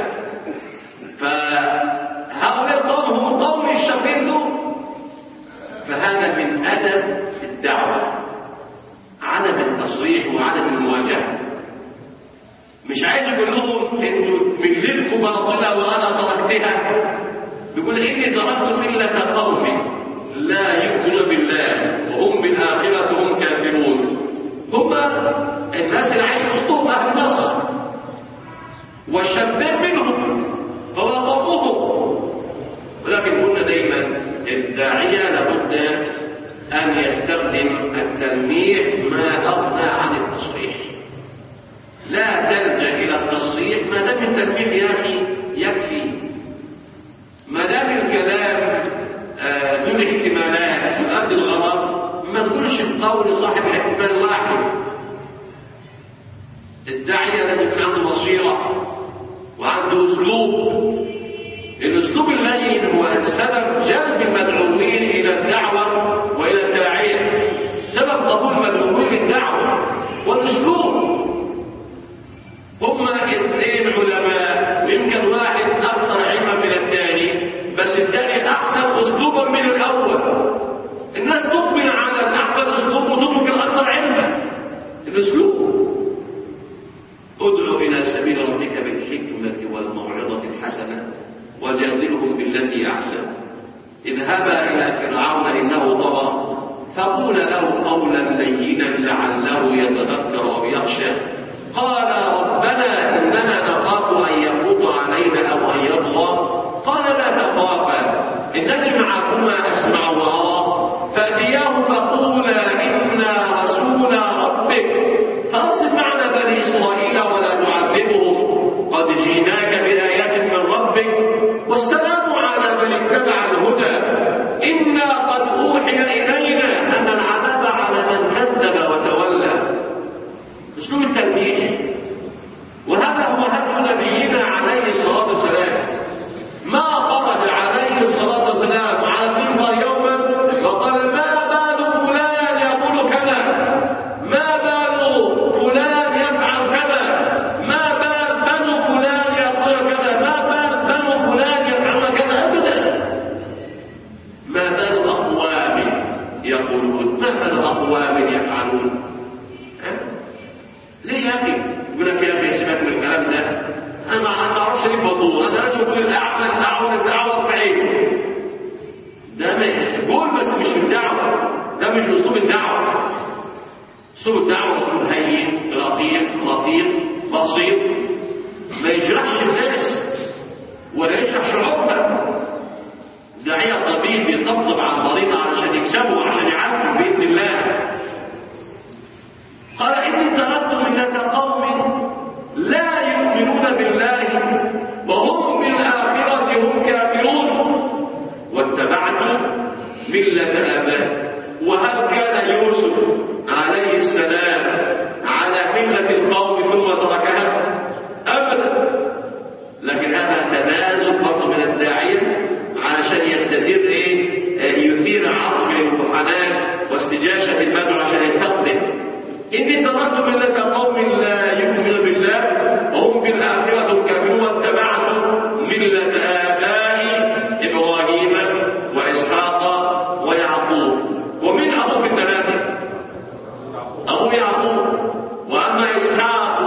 Speaker 1: فهؤلاء القوم هم قوم الشقين. فهذا من أدب الدعوة عدم التصريح وعدم المواجهة. مش عايز يقول لهم انتوا ملتكم باطلة وأنا تركتها. بيقول إني تركت ملة قوم لا يؤمنون بالله وهم بالآخرة وشباب منهم فهو قومهم. ولكن قلنا دائما الداعية لابد أن يستخدم التلميح ما أغنى عن التصريح. لا تلجأ إلى التصريح ما دام التلميح يا أخي يكفي. ما دام الكلام دون احتمالات يؤدي الغرض ما تقولش القول صاحب الاحتمال واحد. الداعية لازم يكون عنده بصيرة وعنده أسلوب. الأسلوب اللين هو سبب جلب المدعوين إلى الدعوة وإلى الداعية، سبب قبول المدعوين للدعوة والأسلوب. هما اثنين علماء يمكن واحد أكثر علما من الثاني، بس الثاني أحسن أسلوبا من الأول. الناس تقبل على الأحسن أسلوب وتترك الأكثر علما. الأسلوب ادعو إلى سبيل ربك بالحكمة والموعظة الحسنة وجادلهم بالتي أحسن. اذهبا إلى فرعون إنه طغى فقول له قولا لينا لعله يتذكر أو يخشى. قال ربنا إننا نخاف أن يفرط علينا أو أن يطغى. قال لا تخافا إنني معكما أسمع وأرى. فأتياه فقولا إنا رسولا ربك فأرسل معنا بني إسرائيل ولا تعذبهم قد جئناك بآيات من ربك والسلام على من اتبع الهدى إنا قد أوحي إلينا أن العذاب على من كذب وتولى. أسلوب التلميح. وهذا هو هدي نبينا عليه الصلاة والسلام. ما خرج عليه الصلاة والسلام على المنبر يوما فقال ما بال فلان يقول كذا، ما بال فلان يفعل كذا، ما بال بنو فلان يقول كذا، ما بال بنو فلان يفعل كذا أبدا. ما بال أقوام يقولون، ما بال أقوام يفعلون. ليه يا أخي؟ يقول لك يا أخي سيبك من الكلام ده، أنا ما أعرفش ليه بطول، أنا لازم أقول الأعمى الأعور الدعوة بعيد. ده قول بس مش في الدعوة، ده مش أسلوب الدعوة. أسلوب الدعوة أسلوب هين رقيق لطيف بسيط ما يجرحش الناس ولا يجرح شعورها. داعية طبيب يطبطب على المريض علشان يكسبه وعشان يعالجه بإذن الله. قال إني تركت ملة قوم لا يؤمنون بالله وهم بالآخرة هم كافرون واتبعت ملة آبائي. وهل كان يوسف عليه السلام على ملة القوم ثم تركها؟ أبدا. لكن هذا تنازل برضه من الداعية علشان يستدير يثير عطف للمحنات واستجاشة المدعو عشان يستقبل. إني تركت ملة قوم لا يؤمن بالله وهم بالآخرة كافرون واتبعت ملة آبائي إبراهيم وإسحاق ويعقوب. ومن أبوه الثلاثة؟ أبو يعقوب. وأما إسحاق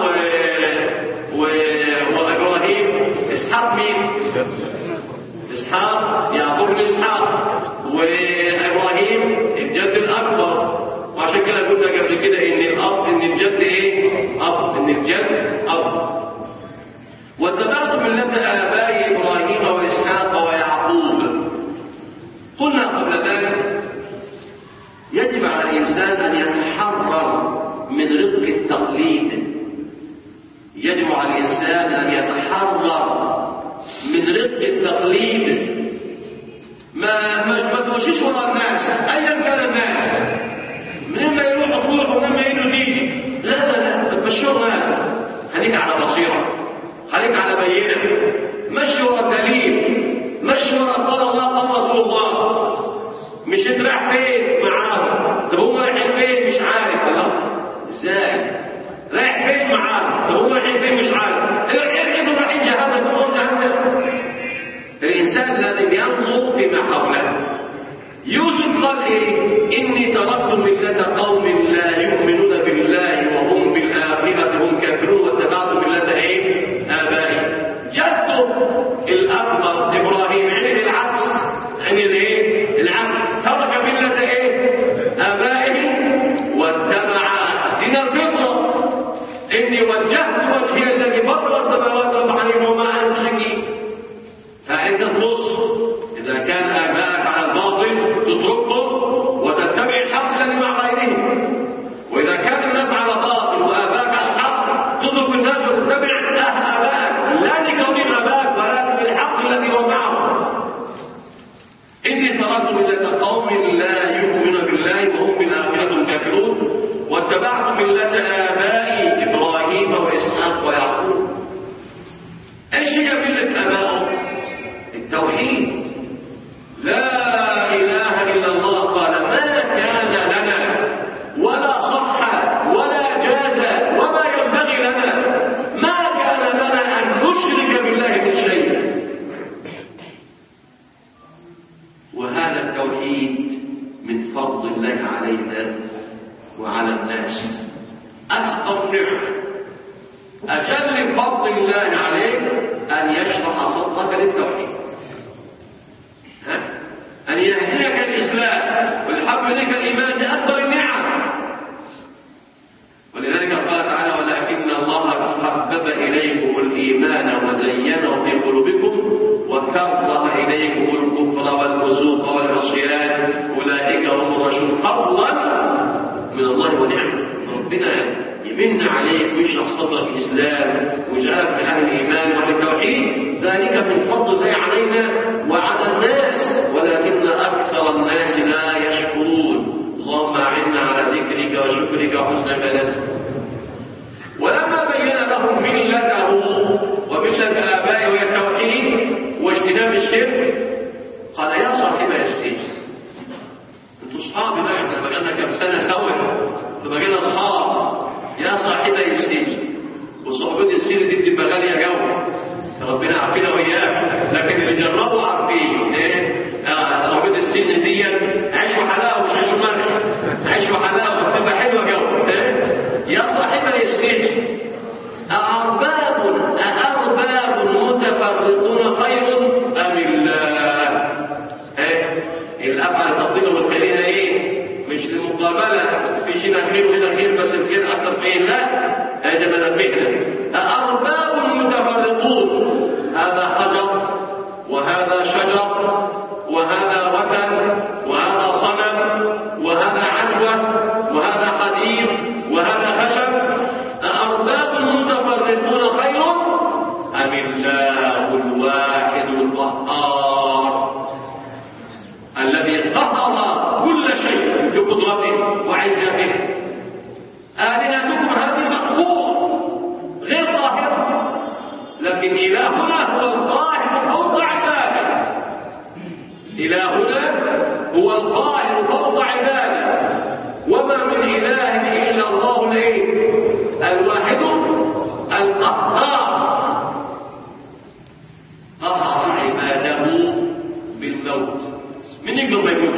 Speaker 1: وإبراهيم، إسحاق مين؟ إسحاق يعقوب بن إسحاق، وإبراهيم الجد الأكبر. وعشان كده قلنا قبل كده ان الجد اب، ان الجد اب. واتبعت ملة آبائي إبراهيم وإسحاق ويعقوب. قلنا قبل ذلك يجب على الإنسان أن يتحرر من رق التقليد. يجب على الإنسان أن يتحرر من رق التقليد. ما تمشيش وراء الناس أيا كان الناس، منين ما يروح ومنين ما يجوا تيجي. لا تمشوا الناس. خليك على بصيرة، خليك على بينة، مشي ورا الدليل، مشي ورا قال الله قال رسول الله. مش تروح فين معاهم؟ طب هم رايحين فين؟ مش عارف. الله ازاي؟ رايح فين معاهم؟ طب هم رايحين فين؟ مش عارف. رايحين جهنم. الإنسان لازم ينظر فيما حوله. يوسف قال إني تركت ملة قوم لا يؤمنون بالله وهم بالآخرة هم كافرون واتبعت ملة آبائي. جده الأكبر إبراهيم عند العكس، عند العكس ترك ملة آبائه واتبع دين الفطرة. إني وجهت وجهي الذي فطر السماوات والأرض وعلى الناس. أكبر نعمة أجل فضل الله عليك أن يشرح صدرك للتوحيد، أن يهديك الإسلام ويحب إليك الإيمان. لأكبر النعم. ولذلك قال تعالى: ولكن الله حبب إليكم الإيمان وزينه في قلوبكم وكره إليكم الكفر والفسوق والعصيان أولئك هم الراشدون. فضلا من الله ونعمة. ربنا يمن عليك ويشرح صدرك الإسلام ويجعلك من أهل الإيمان وأهل التوحيد، ذلك من فضل الله علينا وعلى الناس، ولكن أكثر الناس لا يشكرون. اللهم أعنا على ذكرك وشكرك وحسن عبادتك. ولما بين لهم ملته وملة آبائه وهي التوحيد واجتناب الشرك، قال: يا صاحب السجن، انتوا اصحابي بقى، احنا بقالنا كم سنة سوا فبقينا اصحاب. يا صاحبي السجن، وصحبة السجن دي بتبقى غالية قوي، ربنا عارفينها وإياه، لكن اللي جربوا عارفين ايه صحبة السجن دي. عيش وحلاوة مش عيش وملح، عيش وحلاوة بتبقى حلوة قوي. يا صاحبي السجن، أأرباب متفرقون خير أم الله؟ الأفعال التفضيل والخيرين ايه؟ مش المقابلة في شيء خير وهنا خير بس الخير أكثر فيه، لا. هذا منبهنا. أأرباب متفرقون، هذا حجر وهذا شجر وهذا وثن وهذا صنم وهذا عجوة وهذا قديم وهذا خشب. أأرباب متفرقون خير أم الله الواحد القهار الذي قهر كل شيء بقدرته وعزته؟ آلهتكم هذه مخلوقة غير ظاهرة، لكن إلهنا هو القاهر فوق عباده. إلهنا هو القاهر فوق عباده، وما من إله إلا الله الواحد القهار. قهر عباده بالموت. من يقدر ما يموتش؟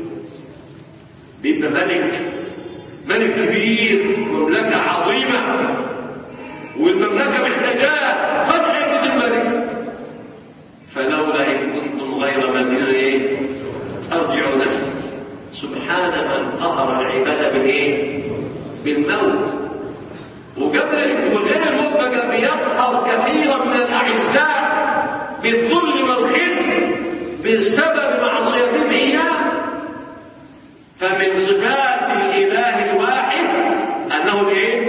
Speaker 1: بيبقى ملك كبير، مملكة عظيمة، والمملكة محتاجاه، فجأة يموت الملك. فلولا إن كنتم غير مدينين أرجعوا نفسي. سبحان من قهر العباد بالموت. وغير الموت بقى بيقهر كثيرا من الأعزاء بالظلم والخزي بسبب معصيتهم إياه. فمن صفات الإله الواحد أنه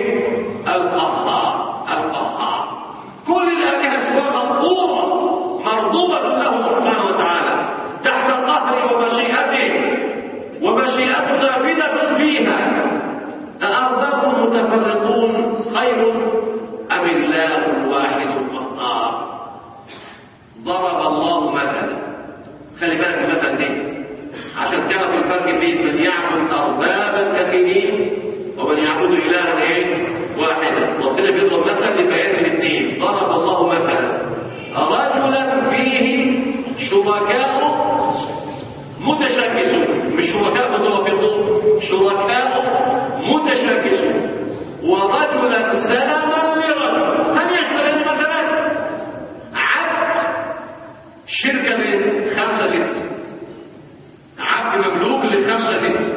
Speaker 1: القهار. كل الآلهة سواء مرغوبة له سبحانه وتعالى تحت قهره ومشيئته، ومشيئته نافذة فيها. أأرباب متفرقون خير أم الله الواحد القهار؟ ضرب الله مثلا. خلي بالك المثل دي عشان تعرف الفرق بين من يعبد أربابا كثيرين ومن يعبد إلها واحدا. ربنا بيضرب مثل لبيان الاثنين. ضرب الله مثلا رجلا فيه شركاء متشاكسون، مش شركاء متوافقون، شركاء متشاكسون، ورجلا سلما لرجل. هل يشتغل مثلا عبد شركة من 5 6، عبد مملوك ل5 6،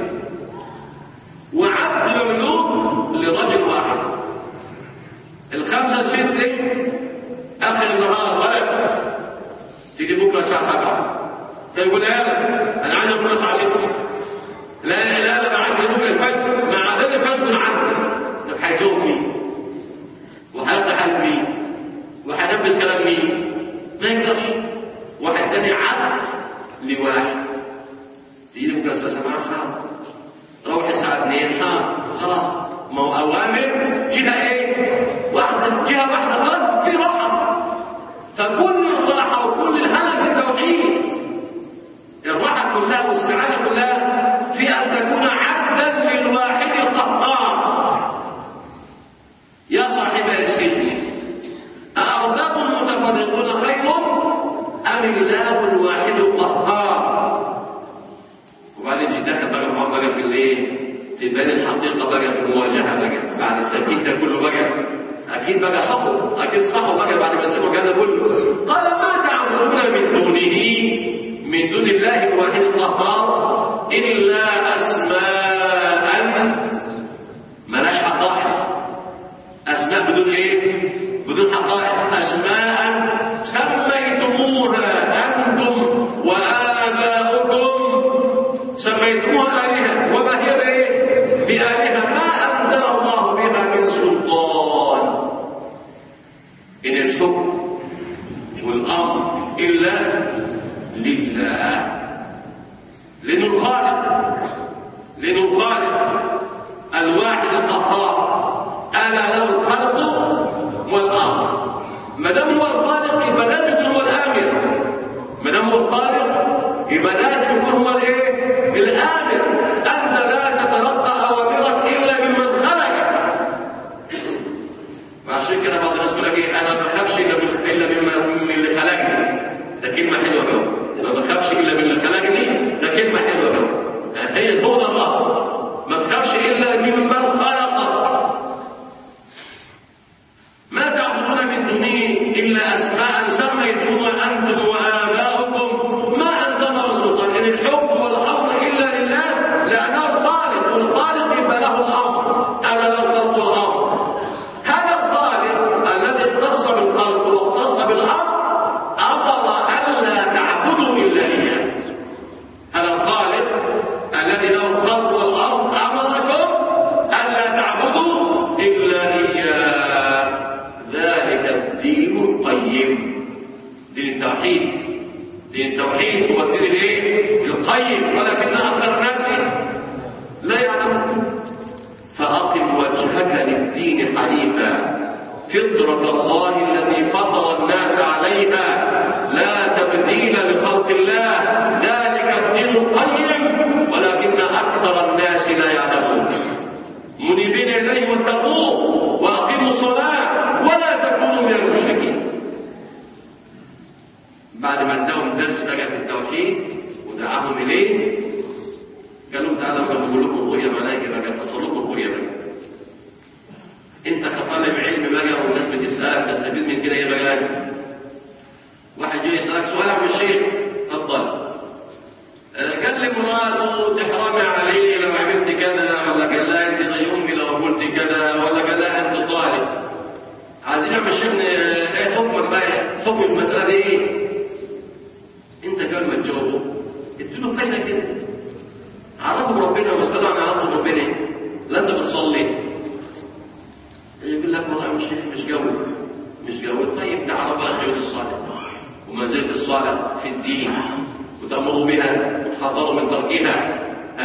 Speaker 1: وعبد مملوك لرجل واحد. ال5 6 آخر النهار ولد تيجي بكرة الساعة 7 تقول أنا عايز بكرة الساعة 6. لا أنا عندي بكرة الفجر، مع ذلك الفجر عندي. طب هيجاوب مين؟ وهيفتح مين؟ وهينفذ كلام مين؟ ما يقدرش. واحد تاني عبد لواحد، تيجي بكرة الساعة 7 روح الساعة 2 خلاص. ما هو أوامر جهة جهة واحدة خلاص في راحة. فكل الراحة وكل الهنا في التوحيد، الراحة كلها والسعادة كلها في أن تكون عبدا للواحد القهار. يا صاحب السجن، أأرباب متفرقون خير أم الله الواحد القهار؟ وبعدين جي داخل بقى المعاملة في الليل تبان الحقيقة بقى في المواجهة بقى بعد التأكيد ده كله بقى أكيد بقى صحوا أكيد صحوا بقى بعد ما سمعوا هذا كله. قال ما تعبدون من دون الله الواحد القهار إلا أسماء ملاش حقائق. أسماء بدون إيه؟ بدون حقائق. أسماء سميتموها أنتم وآباؤكم سميتموها آلهة وما هي بآلهة ما أنزل الله بها من سلطان إن الحكم والأمر إلا لله لأنه الخالق الواحد القهار ألا له الخلق والأمر. ما دام هو الخالق يبقى لازم يكون هو الآمر. ما دام هو الخالق يبقى لازم يكون هو الآمر. أنت لا تتلقى أوامرك إلا ممن خلقك. وعشان كده بعض الناس يقول لك إيه أنا ما بخافش إلا من اللي خلقني. ده كلمة حلوة قوي. ما بخافش إلا من اللي خلقني ده كلمة حلوة قوي. هي هو ده الأصل. ما بخافش إلا ممن خلقك. ما تعبدون من دونه إلا أسماء سميتموها أنتم وآباؤكم ما أنزل سلطان. إن الحكم والأمر إلا لله لأنه الخالق والخالق يبقى له الأمر ألا له الخلق والأمر. هذا الخالق الذي اختص بالخلق واختص بالأمر أمر ألا تعبدوا إلا إياه. هذا الخالق الذي له الخلق والأمر أمركم ألا تعبدوا إلا إياه. ذلك الدين القيم. دين التوحيد هو الدين الايه؟ القيم. ولكن اكثر الناس لا يعلمون. فاقم وجهك للدين حنيفا فطرة الله التي فطر الناس عليها لا تبديل لخلق الله. ذلك الدين القيم ولكن اكثر الناس لا يعلمون. منيبين اليه واتقوه واقيموا الصلاه ولا تكونوا من المشركين. بعد ما اداهم درس بقى في التوحيد ودعاهم اليه قالوا تعالوا نقول لكم الرؤيا ملائكه بقى فصلوا لكم الرؤيا بقى. انت كطالب علم بقى والناس بتسالك تستفيد من كده ايه بقى؟ واحد يجي يسالك سؤال عن الشيخ اتفضل. قال لي مراده تحرمي علي لو عملت كذا ولا قال لا انت زي امي لو قلت كذا ولا قال لا انت طالب. عايزين نعمل شيخنا ايه حكمك بقى؟ حكم المساله دي ايه؟ انت قبل ما تجاوبه اديله فايده كده. عرفوا ربنا واستدعوا عن عرفوا ربنا. لا انت بتصلي يقول لك والله مش جاوب. طيب تعالى بقى جوز الصالح ومنزله الصالح في الدين وتأمروا بها وتحذروا من تركها.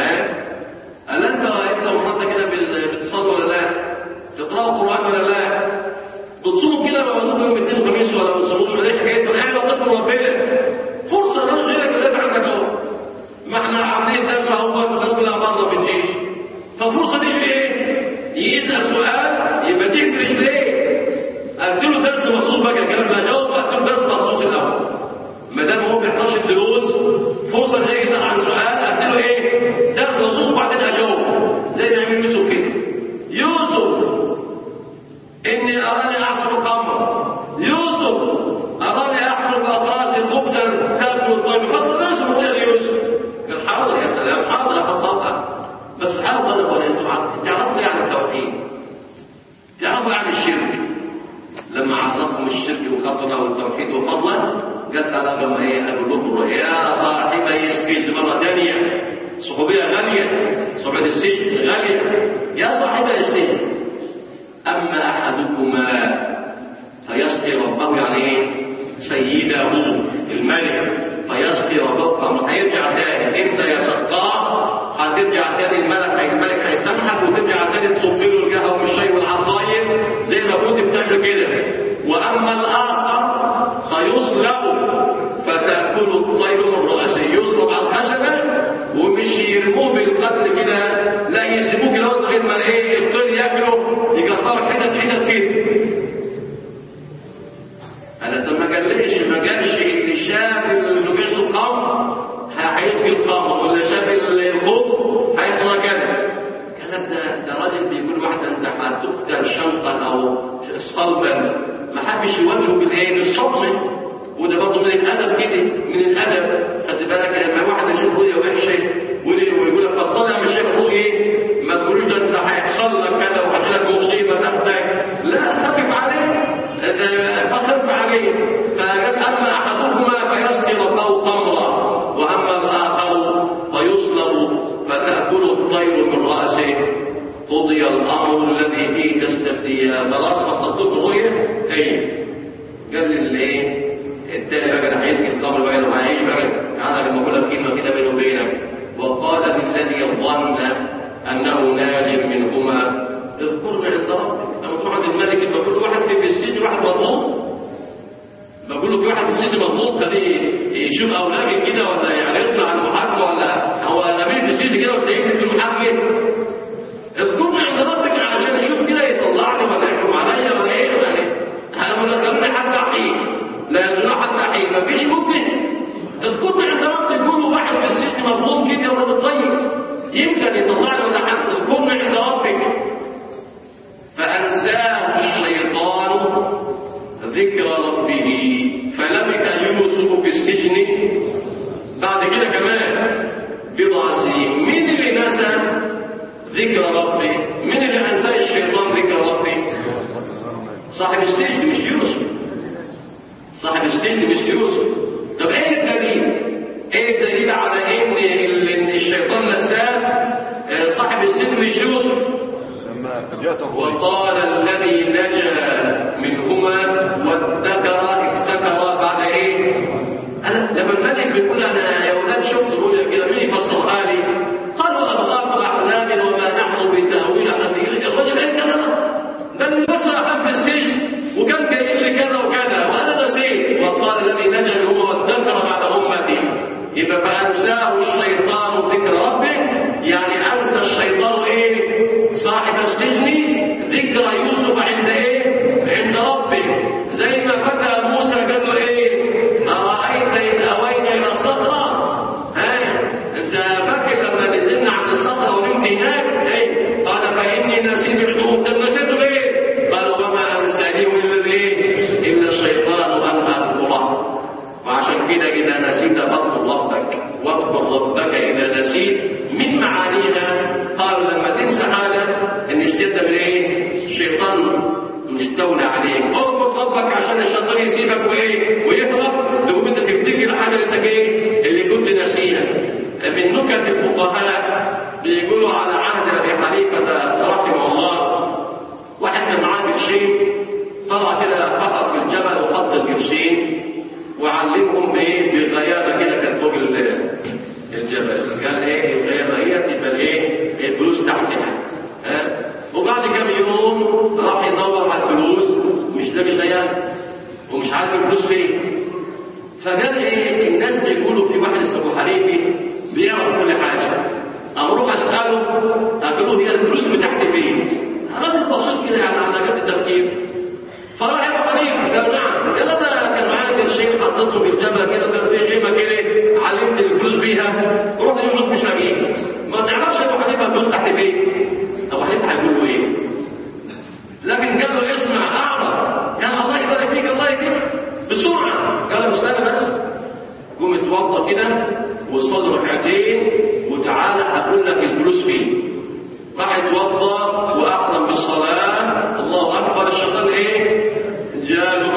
Speaker 1: هل انت مرات كده بتصلوا ولا لا؟ تقرأوا القرآن ولا لا؟ بتصوموا كده لما بتصوموا يوم الاثنين والخميس ولا ما بتصوموش ولا ايه حكايتكم؟ قاعد وقتكم ربنا فرصه ان غيرك اللي عندك اهو. ما احنا عاملين درس اهو الناس كلها بره في الجيش. فالفرصه دي في ايه؟ يسال سؤال يبقى تيجي رجليه. اديله درس مخصوص بقى الكلام ده جاوب اديله درس مخصوص الاول. ما دام هو بيحتاج الدروس فرصه ان يسال عن سؤال اديله ايه؟ درس مخصوص وبعدين اجاوب زي ما يعمل يوسف كده. يوسف إني أراني أعصر خمر. يوسف أراني أحمل بأقراص خبزا تاكل الطيب. فصل يوسف غير يوسف. قال حاضر يا سلام حاضر أفصلها. بس الحاضر أنا أنتم تعرفوا يعني التوحيد تعرفوا يعني الشرك. لما عرفهم الشرك وخطره والتوحيد وفضله قالت على لما ايه أقول لكم يا صاحبي السجن مرة ثانية. صحوبية غالية. صحوبية السجن غالية. يا صاحبي السجن أما أحدكما فيسقي ربه يعني سيده الملك فيسقي ربه هيرجع تاني انت يا سقاء هترجع تاني الملك هيسامحك وترجع تاني تصب له القهوه والشاي والعصاير زي ما كنت بتعمل كده. واما الاخر فيصلب فتاكل الطير من راسه. يصلب على الخشبه ومش يرموه بالقتل كده لا يسيبوه كده لغايه ما ايه الطير ياكله يقطعوا حتت كده. انا ما قالش اللي شاف اللي بيشرب الخمر هيسقي الخمر ولا شاف الخبز هيصنع كده. لك ده راجل بيقول واحدة أنت هتقتل شنقا أو صلبا، ما حبش يواجهه بالصدمة. وده برضه من الأدب كده، من الأدب. خد بالك لما واحد يشوف رؤية وحشة ويقول لك فصل يا الشيخ رؤية، ما تقولوش ده أنت هيحصل لك كذا وهتجيلك مصيبة تاخدك، لا خفف عليه، فخف عليه. فقال أما أحدهما فيسقي ربه خمرا وأما الآخر فيصلب فتأكل الطير من رأسه، قضي الأمر الذي فيه تستفتيان. خلاص فصلتك الرؤية؟ أي قال لي التاني بقى انا هيسقي الخمر بقى لو هعيش بقى، تعالى لما اقول لك كلمه كده بيني وبينك. وقال للذي ظن انه ناج منهما اذكرني عند ربك. لما تروح عند الملك بقول له واحد في السجن واحد مظلوم، بقول له في واحد في السجن مظلوم، خليه يشوف اولادي كده ولا يعني يطلع على المحاكمه ولا هو امير في السجن كده وسيدني في المحاكمه. اذكرني عند ربك عشان اشوف كده يطلعني ولا يحكم عليا ولا ايه يعني. انا ولا خلوني حتى احيي، لا يزنوا حتى احيي، مفيش ممكن. اذكرني عند ربك يقولوا واحد في السجن مظلوم كده ولا بالطيب يمكن يطلعني ولا حد. اذكرني عند ربك. فانساه الشيطان ذكر ربه فلبث يوسف في السجن بعد كده كمان بضع سنين. مين اللي نسى ذكر ربه؟ مين اللي انساه الشيطان ذكر ربه؟ صاحب السجن مش يوسف. صاحب السجن مش يوسف. طب ايه الدليل؟ ايه الدليل على ان الشيطان نساه صاحب السجن مش يوسف؟ وقال الذي نجا منهما وادكر افتكر بعد ايه؟ لما الملك بيقول انا يا ولاد شفت رؤيا كده مين يفسرها لي؟ قالوا اضغاث احلام وما نحن بتاويل احلام. الرجل ايه كلام ده اللي بصر احلام في السجن وكان جايين لي كذا وكذا وانا نسيت. وقال الذي نجا منهما وادكر بعد امتي. يبقى فانساه الشيطان ذكر ربه، يعني انسى الشيطان ايه؟ صاحب السجن ذكر يوسف عند ايه؟ عند ربه. زي ما فتى موسى قال له ايه؟ ارايت ان اوينا الى الصخره؟ انت فاكر لما نزلنا عند الصخره ونمت هناك؟ ايه؟ قال فاني نسيت الحدود. طب نسيته ليه؟ قال وما انسانيه الا الشيطان ان اذكره. وعشان كده اذا نسيت فاذكر ربك، واذكر ربك اذا نسيت. من معانيها قالوا لما تنسى حاجه النسيان ده من ايه؟ الشيطان مستولى عليك. اذكر ربك عشان الشيطان يسيبك وايه؟ ويهرب. تقوم انت تفتكر الحاجه اللي انت ايه؟ اللي كنت ناسيها. من نكت الفقهاء بيقولوا على عهد ابي حنيفه رحمه الله، واحد كان معاه قرشين طلع كده فقط في الجبل وحط القرشين وعلمهم بايه؟ بغيابه كده كان فوق الجبل. قال ايه الغيابه هي تبقى ايه؟ الفلوس تحتها. وبعد كم يوم راح يدور على الفلوس مش لاقي غيابه ومش عارف الفلوس فين. فقال ايه؟ الناس بيقولوا في واحد اسمه ابو حنيفه بيعرف كل حاجه. اروح اساله اقول له هي الفلوس بتاعت فين؟ راجل بسيط كده يعني على قد التفكير. فراح ابو حنيفه قال نعم. قال انا كان معايا قرشين حطيتهم في الجبل كده وكان في غيمه كده علمت الفلوس بيها ورحت الفلوس مش لاقيها. ما تعرفش ابو حنيفه الفلوس تحت فين؟ ابو حنيفه هيقول له ايه؟ لكن قال له اسمع اعرف. قال الله يبارك فيك الله يكرمك بسرعه. قال له استنى بس قوم اتوضى كده وصلي ركعتين وتعالى هقول لك الفلوس فين. راح اتوضى واحرم بالصلاه الله اكبر. الشيطان ايه؟ جاله